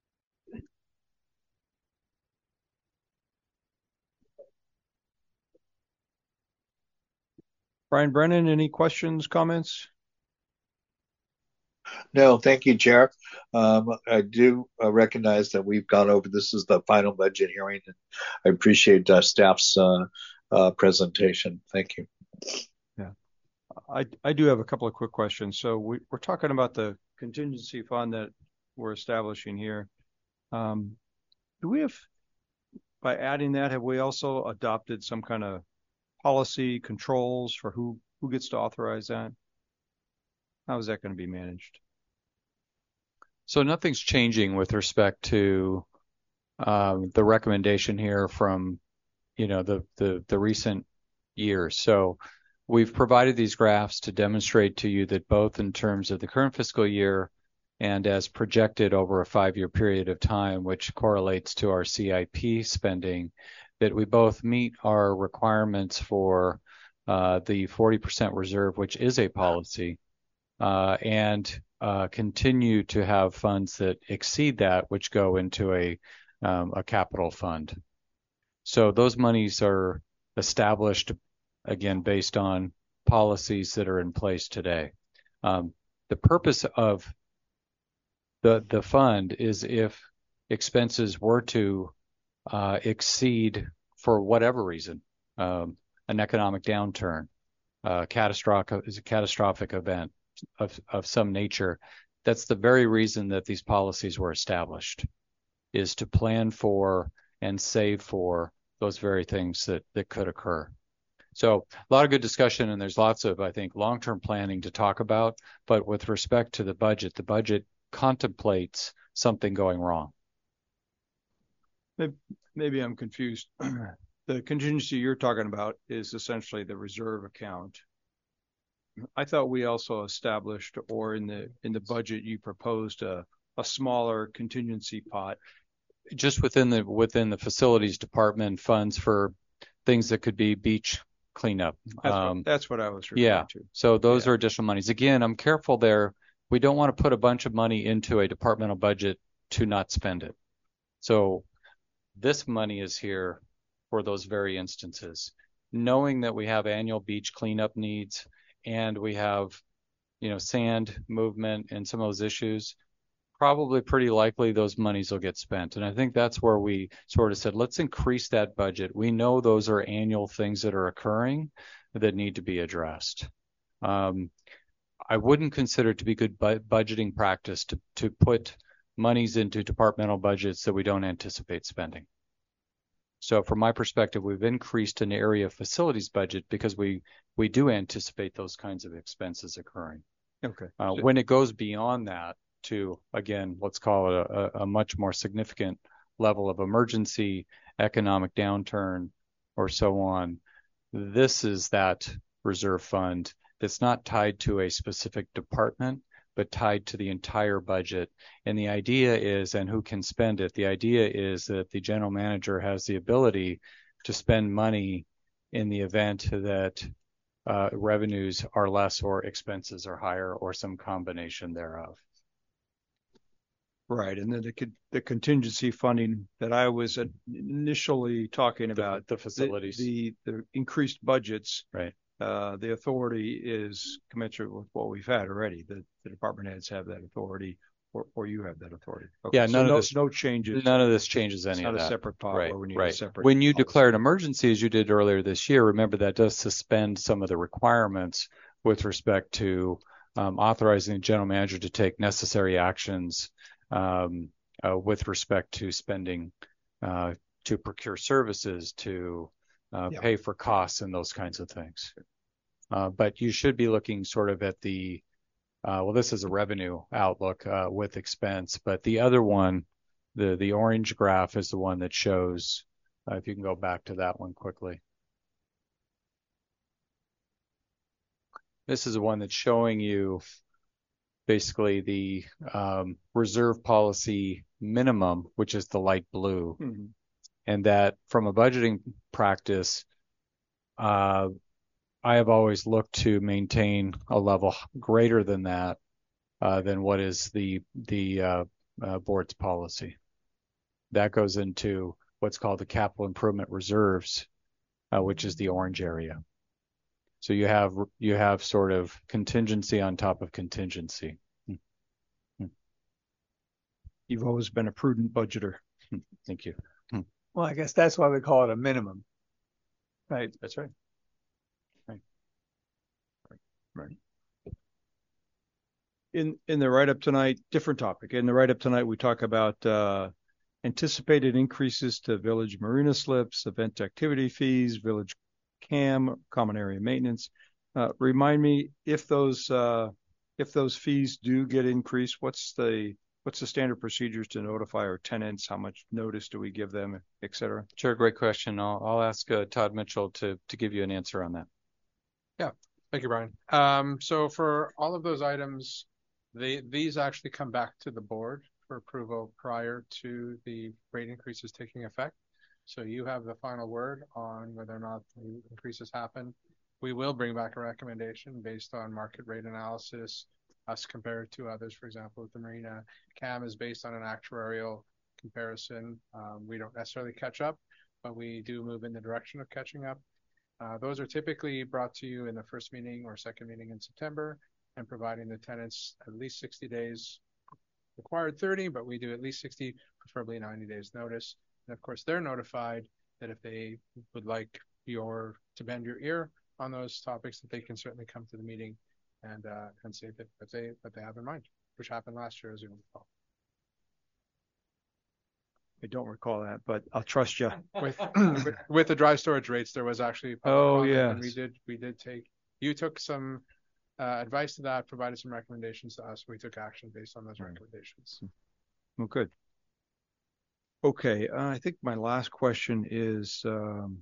Brian Brennan, any questions, comments? No, thank you, Chair. Um, I do uh, recognize that we've gone over, this is the final budget hearing, and I appreciate uh, staff's uh, uh, presentation. Thank you. Yeah, I, I do have a couple of quick questions. So we, we're talking about the contingency fund that we're establishing here. Um, do we have, by adding that, have we also adopted some kind of policy controls for who, who gets to authorize that? How is that going to be managed? So nothing's changing with respect to um, the recommendation here from, you know, the, the, the recent years. So we've provided these graphs to demonstrate to you that both in terms of the current fiscal year and as projected over a five-year period of time, which correlates to our C I P spending, that we both meet our requirements for uh, the forty percent reserve, which is a policy, uh, and uh, continue to have funds that exceed that, which go into a um, a capital fund. So those monies are established, again, based on policies that are in place today. Um, the purpose of the the fund is if expenses were to uh, exceed for whatever reason, um, an economic downturn, uh, catastrophic is a catastrophic event of of some nature. That's the very reason that these policies were established, is to plan for and save for those very things that that could occur. So a lot of good discussion, and there's lots of, I think, long-term planning to talk about. But with respect to the budget, the budget contemplates something going wrong. Maybe I'm confused. The contingency you're talking about is essentially the reserve account. I thought we also established, or in the in the budget you proposed a, a smaller contingency pot. Just within the within the facilities department funds for things that could be beach cleanup. That's, um, what, that's what I was referring yeah. to. So those yeah. are additional monies. Again, I'm careful there. We don't want to put a bunch of money into a departmental budget to not spend it. So this money is here for those very instances, knowing that we have annual beach cleanup needs and we have, you know, sand movement and some of those issues. Probably pretty likely those monies will get spent. And I think that's where we sort of said, let's increase that budget. We know those are annual things that are occurring that need to be addressed. Um, I wouldn't consider it to be good bu- budgeting practice to, to put monies into departmental budgets that we don't anticipate spending. So from my perspective, we've increased an area of facilities budget because we, we do anticipate those kinds of expenses occurring. Okay. Uh, so, when it goes beyond that, to, again, let's call it a, a much more significant level of emergency, economic downturn, or so on. This is that reserve fund that's not tied to a specific department, but tied to the entire budget. And the idea is, and who can spend it? The idea is that the general manager has the ability to spend money in the event that uh, revenues are less or expenses are higher or some combination thereof. Right. And then the, the contingency funding that I was initially talking about, the, the facilities, the, the, the increased budgets, right. Uh, the authority is commensurate with what we've had already. The, the department heads have that authority, or, or you have that authority. Okay. Yeah, so none no, of this, no changes. None of this changes any it's of that. Not a separate pot right, where we need right. a separate. When you policy. declare an emergency, as you did earlier this year, remember that does suspend some of the requirements with respect to um, authorizing the general manager to take necessary actions um, uh, with respect to spending uh, to procure services, to uh, yeah. pay for costs and those kinds of things. Uh, but you should be looking sort of at the, uh, well, this is a revenue outlook uh, with expense, but the other one, the the orange graph is the one that shows, uh, if you can go back to that one quickly. This is the one that's showing you basically the um, reserve policy minimum, which is the light blue. Mm-hmm. And that from a budgeting practice, uh, I have always looked to maintain a level greater than that, uh, than what is the the uh, uh, board's policy. That goes into what's called the capital improvement reserves, uh, which is the orange area. So you have you have sort of contingency on top of contingency. You've always been a prudent budgeter. Thank you. Well, I guess that's why we call it a minimum. Right. That's right. Right. In in the write-up tonight, different topic. In the write-up tonight, we talk about uh, anticipated increases to village marina slips, event activity fees, village cam, common area maintenance. Uh, remind me if those uh, if those fees do get increased, what's the what's the standard procedures to notify our tenants? How much notice do we give them, et cetera? Sure, great question. I'll I'll ask uh, Todd Mitchell to to give you an answer on that. Yeah. Thank you, Brian. Um, so for all of those items, they, these actually come back to the board for approval prior to the rate increases taking effect. So you have the final word on whether or not the increases happen. We will bring back a recommendation based on market rate analysis, us compared to others. For example, with the Marina, C A M is based on an actuarial comparison. Um, we don't necessarily catch up, but we do move in the direction of catching up. Uh, those are typically brought to you in the first meeting or second meeting in September, and providing the tenants at least sixty days, required thirty, but we do at least sixty, preferably ninety days notice. And of course, they're notified that if they would like your to bend your ear on those topics, that they can certainly come to the meeting and uh, and say that, that they that they have in mind, which happened last year, as you recall. I don't recall that, but I'll trust you. With with, with the dry storage rates, there was actually oh yeah, we did we did take you took some uh, advice to that, provided some recommendations to us. We took action based on those right. recommendations. Well, good. Okay, uh, I think my last question is: um,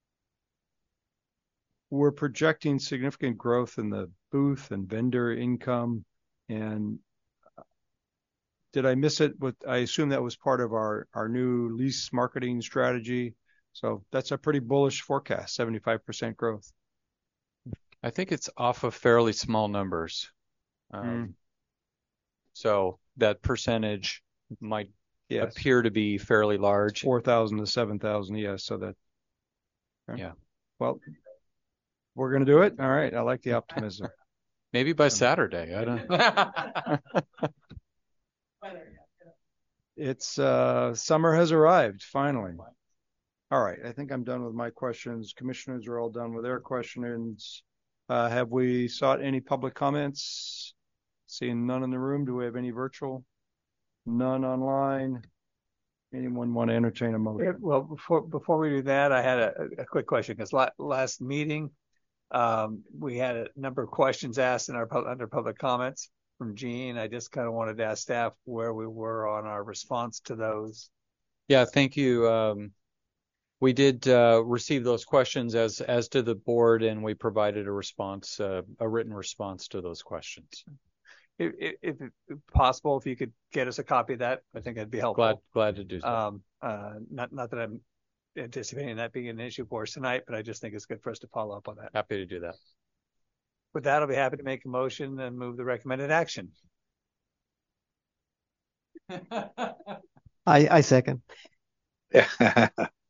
we're projecting significant growth in the booth and vendor income, and did I miss it? But I assume that was part of our, our new lease marketing strategy. So that's a pretty bullish forecast, seventy-five percent growth. I think it's off of fairly small numbers. Um, mm. So that percentage might yes. appear to be fairly large. four thousand to seven thousand, yes. So that, okay. yeah. Well, we're going to do it. All right. I like the optimism. Maybe by Saturday. I don't It's uh, summer has arrived finally. All right, I think I'm done with my questions. Commissioners are all done with their questions. Uh, have we sought any public comments? Seeing none in the room. Do we have any virtual? None online. Anyone want to entertain a motion? Yeah, well, before before we do that, I had a, a quick question because la- last meeting um, we had a number of questions asked in our under public comments from Gene. I just kind of wanted to ask staff where we were on our response to those. Yeah, thank you. Um, we did uh, receive those questions as as did the board, and we provided a response, uh, a written response to those questions. If, if, if possible, if you could get us a copy of that, I think that'd be helpful. Glad glad to do so. Um, uh, not not that I'm anticipating that being an issue for us tonight, but I just think it's good for us to follow up on that. Happy to do that. With that, I'll be happy to make a motion and move the recommended action. I, I second. Okay.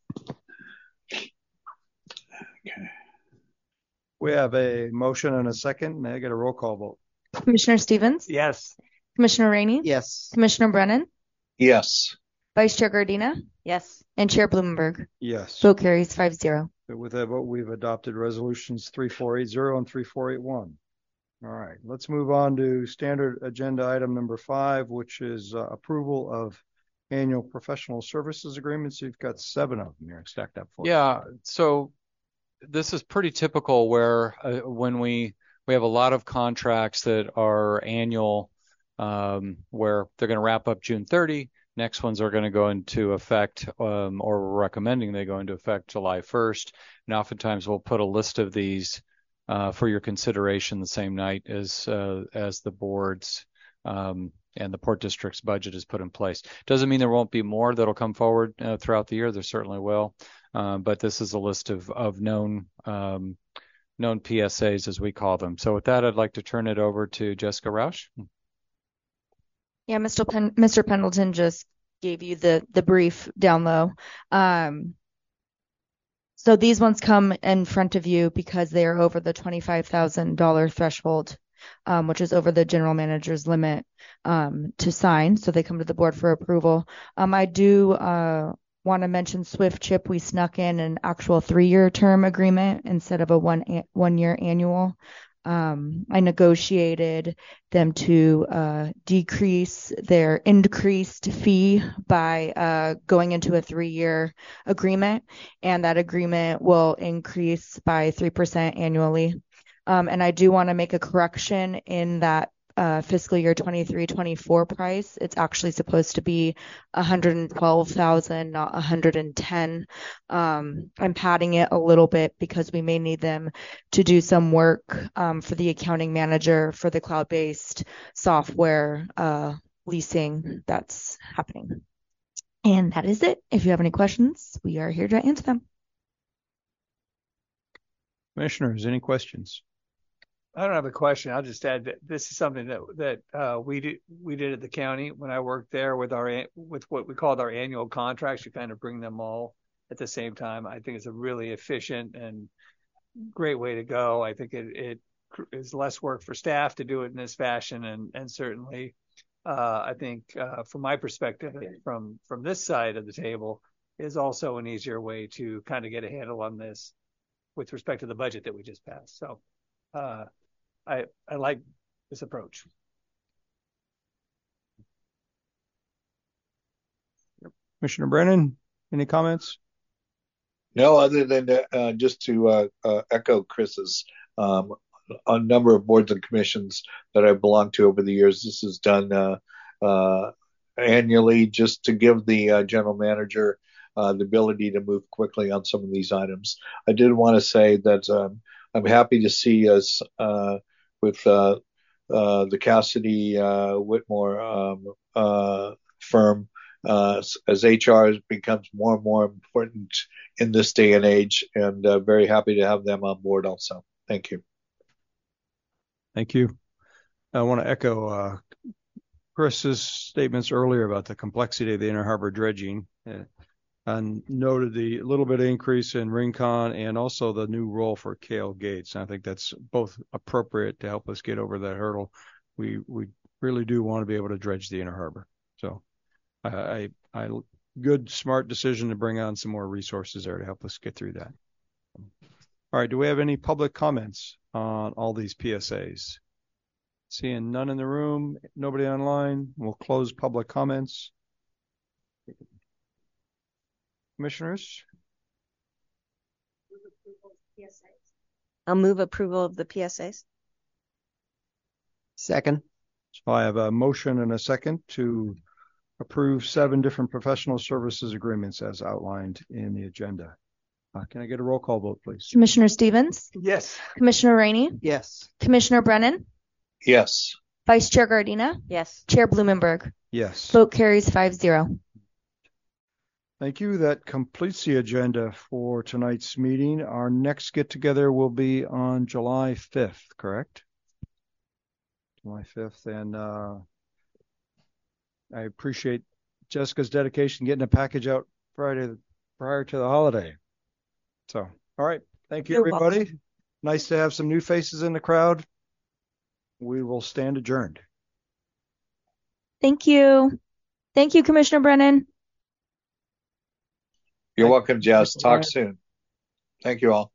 We have a motion and a second. May I get a roll call vote? Commissioner Stevens? Yes. Commissioner Rainey? Yes. Commissioner Brennan? Yes. Vice Chair Gardina? Yes. And Chair Blumenberg? Yes. Vote carries five zero. With that vote, we've adopted resolutions three four eight zero and three four eight one. All right, let's move on to standard agenda item number five, which is uh, approval of annual professional services agreements. You've got seven of them here stacked up for Yeah, so this is pretty typical where uh, when we we have a lot of contracts that are annual, um, where they're going to wrap up June thirtieth. Next ones are going to go into effect, um, or we're recommending they go into effect July first. And oftentimes we'll put a list of these uh, for your consideration the same night as uh, as the board's um, and the Port District's budget is put in place. Doesn't mean there won't be more that'll come forward uh, throughout the year. There certainly will, uh, but this is a list of of known um, known P S As, as we call them. So with that, I'd like to turn it over to Jessica Rausch. Yeah, Mister Pen- Mister Pendleton just gave you the the brief down low. Um, so these ones come in front of you because they are over the twenty-five thousand dollars threshold, um, which is over the general manager's limit um, to sign. So they come to the board for approval. Um, I do uh, want to mention Swift Chip. We snuck in an actual three-year term agreement instead of a one one year annual. Um, I negotiated them to uh, decrease their increased fee by uh, going into a three-year agreement, and that agreement will increase by three percent annually. Um, and I do want to make a correction in that uh, fiscal year twenty-three twenty-four price. It's actually supposed to be one hundred twelve thousand dollars, not one hundred ten. Um, I'm padding it a little bit because we may need them to do some work um, for the accounting manager for the cloud-based software uh, leasing that's happening. And that is it. If you have any questions, we are here to answer them. Commissioners, any questions? I don't have a question. I'll just add that this is something that that uh, we did we did at the county when I worked there with our with what we called our annual contracts. You kind of bring them all at the same time. I think it's a really efficient and great way to go. I think it it is less work for staff to do it in this fashion, and and certainly uh, I think uh, from my perspective, from from this side of the table, is also an easier way to kind of get a handle on this with respect to the budget that we just passed. So. Uh, I, I like this approach. Commissioner Brennan, any comments? No, other than uh, just to uh, uh, echo Chris's, um, a number of boards and commissions that I've belonged to over the years, this is done uh, uh, annually just to give the uh, general manager uh, the ability to move quickly on some of these items. I did want to say that um, I'm happy to see us uh, with uh, uh, the Cassidy uh, Whitmore um, uh, firm uh, as H R becomes more and more important in this day and age, and uh, very happy to have them on board also. Thank you. Thank you. I want to echo uh, Chris's statements earlier about the complexity of the Inner Harbor dredging. Uh, and noted the little bit of increase in Rincon and also the new role for Cale Gates. And I think that's both appropriate to help us get over that hurdle. We we really do want to be able to dredge the Inner Harbor. So I, I, I good, smart decision to bring on some more resources there to help us get through that. All right, do we have any public comments on all these P S As? Seeing none in the room, nobody online, we'll close public comments. Commissioners? I'll move approval of the P S As. Second. So I have a motion and a second to approve seven different professional services agreements as outlined in the agenda. Uh, can I get a roll call vote, please? Commissioner Stevens, Yes. Commissioner Rainey, Yes. Commissioner Brennan, Yes. Vice Chair Gardina, Yes. Chair Blumenberg. Yes. Vote carries five zero. Thank you. That completes the agenda for tonight's meeting. Our next get together will be on July fifth, correct? July fifth. And uh, I appreciate Jessica's dedication getting a package out Friday prior to the holiday. So, all right. Thank you, You're everybody. welcome. Nice to have some new faces in the crowd. We will stand adjourned. Thank you. Thank you, Commissioner Brennan. You're welcome, Jess. Talk soon. Thank you all.